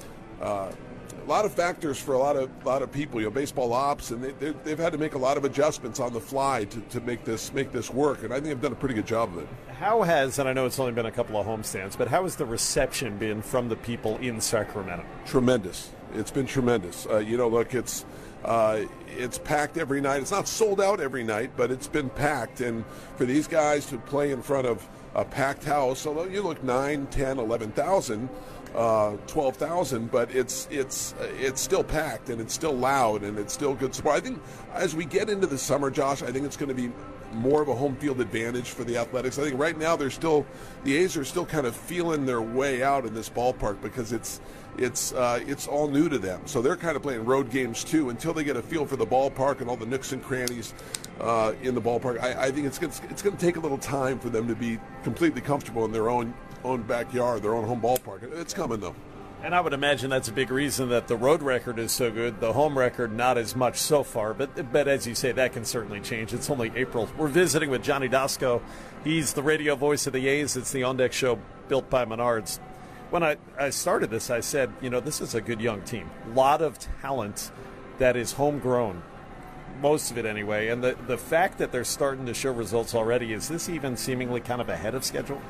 of factors for a lot of people. Baseball ops, and they've had to make a lot of adjustments on the fly to make this work, and I think they've done a pretty good job of it. How has, and I know it's only been a couple of homestands, but how has the reception been from the people in Sacramento? Tremendous. It's been tremendous. Look, it's packed every night. It's not sold out every night, but it's been packed. And for these guys to play in front of a packed house, although you look 9, 10, 11,000, 12,000, but it's still packed, and it's still loud, and it's still good support. I think as we get into the summer, Josh, I think it's going to be more of a home field advantage for the Athletics. I think right now the A's are still kind of feeling their way out in this ballpark because it's all new to them. So they're kind of playing road games too until they get a feel for the ballpark and all the nooks and crannies in the ballpark. I think it's going to take a little time for them to be completely comfortable in their own backyard, their own home ballpark. It's coming though. And I would imagine that's a big reason that the road record is so good. The home record, not as much so far. But as you say, that can certainly change. It's only April. We're visiting with Johnny Dasco. He's the radio voice of the A's. It's the On Deck Show built by Menards. When I started this, I said, this is a good young team. A lot of talent that is homegrown, most of it anyway. And the fact that they're starting to show results already, is this even seemingly kind of ahead of schedule?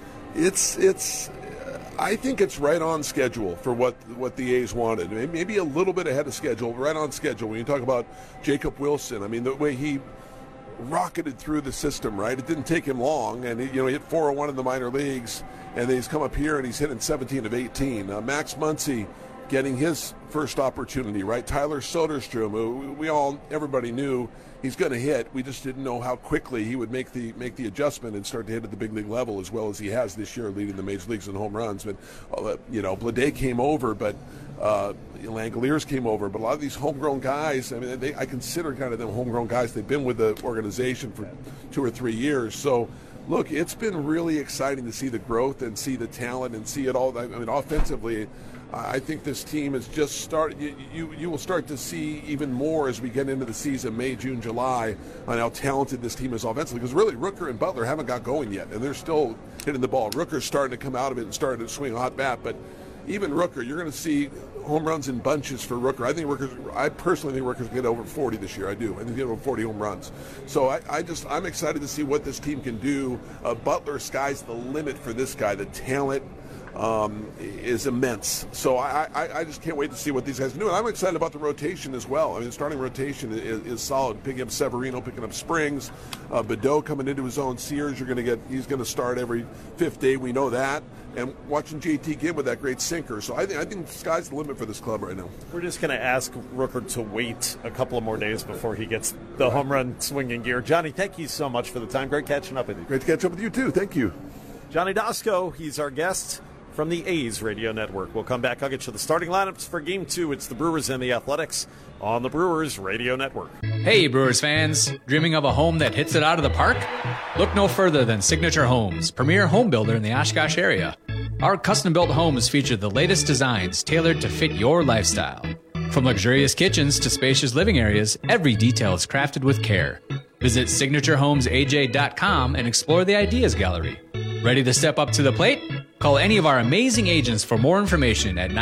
I think it's right on schedule for what the A's wanted. Maybe a little bit ahead of schedule, right on schedule. When you talk about Jacob Wilson, I mean, the way he rocketed through the system, right? It didn't take him long, and he hit 401 in the minor leagues, and then he's come up here and he's hitting 17 of 18. Max Muncy getting his first opportunity, right? Tyler Soderstrom, who everybody knew he's going to hit. We just didn't know how quickly he would make the adjustment and start to hit at the big league level as well as he has this year, leading the major leagues in home runs. But Blade came over, but Langoliers came over. But a lot of these homegrown guys, I mean, I consider kind of them homegrown guys. They've been with the organization for 2 or 3 years. So, look, it's been really exciting to see the growth and see the talent and see it all. I mean, offensively, I think this team has just started. You will start to see even more as we get into the season, May, June, July, on how talented this team is offensively. Because really, Rooker and Butler haven't got going yet, and they're still hitting the ball. Rooker's starting to come out of it and starting to swing a hot bat, but even Rooker, you're going to see home runs in bunches for Rooker. I personally think Rooker's going to get over 40 this year. I do. I think he'll get over 40 home runs. So I'm excited to see what this team can do. Butler, sky's the limit for this guy. The talent is immense. So I just can't wait to see what these guys can do. And I'm excited about the rotation as well. I mean, the starting rotation is solid. Picking up Severino, picking up Springs, Badeau coming into his own. Sears, he's going to start every 5th day. We know that. And watching JT Gibb with that great sinker. So I think the sky's the limit for this club right now. We're just going to ask Rooker to wait a couple of more days before he gets the home run swinging gear. Johnny, thank you so much for the time. Great catching up with you. Great to catch up with you, too. Thank you. Johnny Dasco, he's our guest from the A's Radio Network. We'll come back. I'll get you the starting lineups for Game 2. It's the Brewers and the Athletics on the Brewers Radio Network. Hey, Brewers fans. Dreaming of a home that hits it out of the park? Look no further than Signature Homes, premier home builder in the Oshkosh area. Our custom-built homes feature the latest designs tailored to fit your lifestyle. From luxurious kitchens to spacious living areas, every detail is crafted with care. Visit SignatureHomesAJ.com and explore the Ideas Gallery. Ready to step up to the plate? Call any of our amazing agents for more information at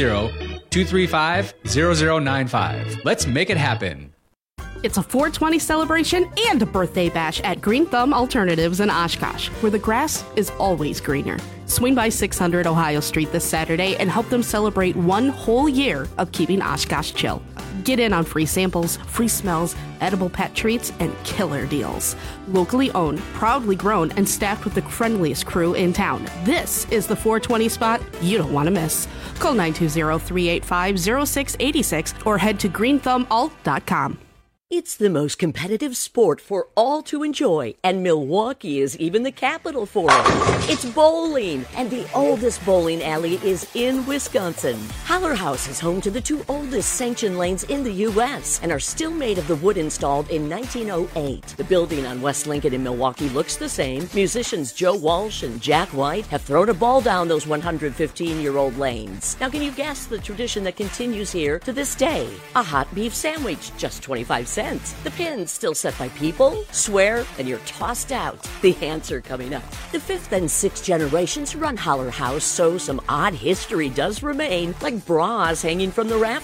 920-235-0095. Let's make it happen. It's a 420 celebration and a birthday bash at Green Thumb Alternatives in Oshkosh, where the grass is always greener. Swing by 600 Ohio Street this Saturday and help them celebrate one whole year of keeping Oshkosh chill. Get in on free samples, free smells, edible pet treats, and killer deals. Locally owned, proudly grown, and staffed with the friendliest crew in town. This is the 420 spot you don't want to miss. Call 920-385-0686 or head to greenthumbalt.com. It's the most competitive sport for all to enjoy, and Milwaukee is even the capital for it. It's bowling, and the oldest bowling alley is in Wisconsin. Holler House is home to the 2 oldest sanctioned lanes in the U.S. and are still made of the wood installed in 1908. The building on West Lincoln in Milwaukee looks the same. Musicians Joe Walsh and Jack White have thrown a ball down those 115-year-old lanes. Now, can you guess the tradition that continues here to this day? A hot beef sandwich, just 25 cents. The pin's still set by people. Swear, and you're tossed out. The answer coming up. The 5th and 6th generations run Holler House, so some odd history does remain, like bras hanging from the rafters.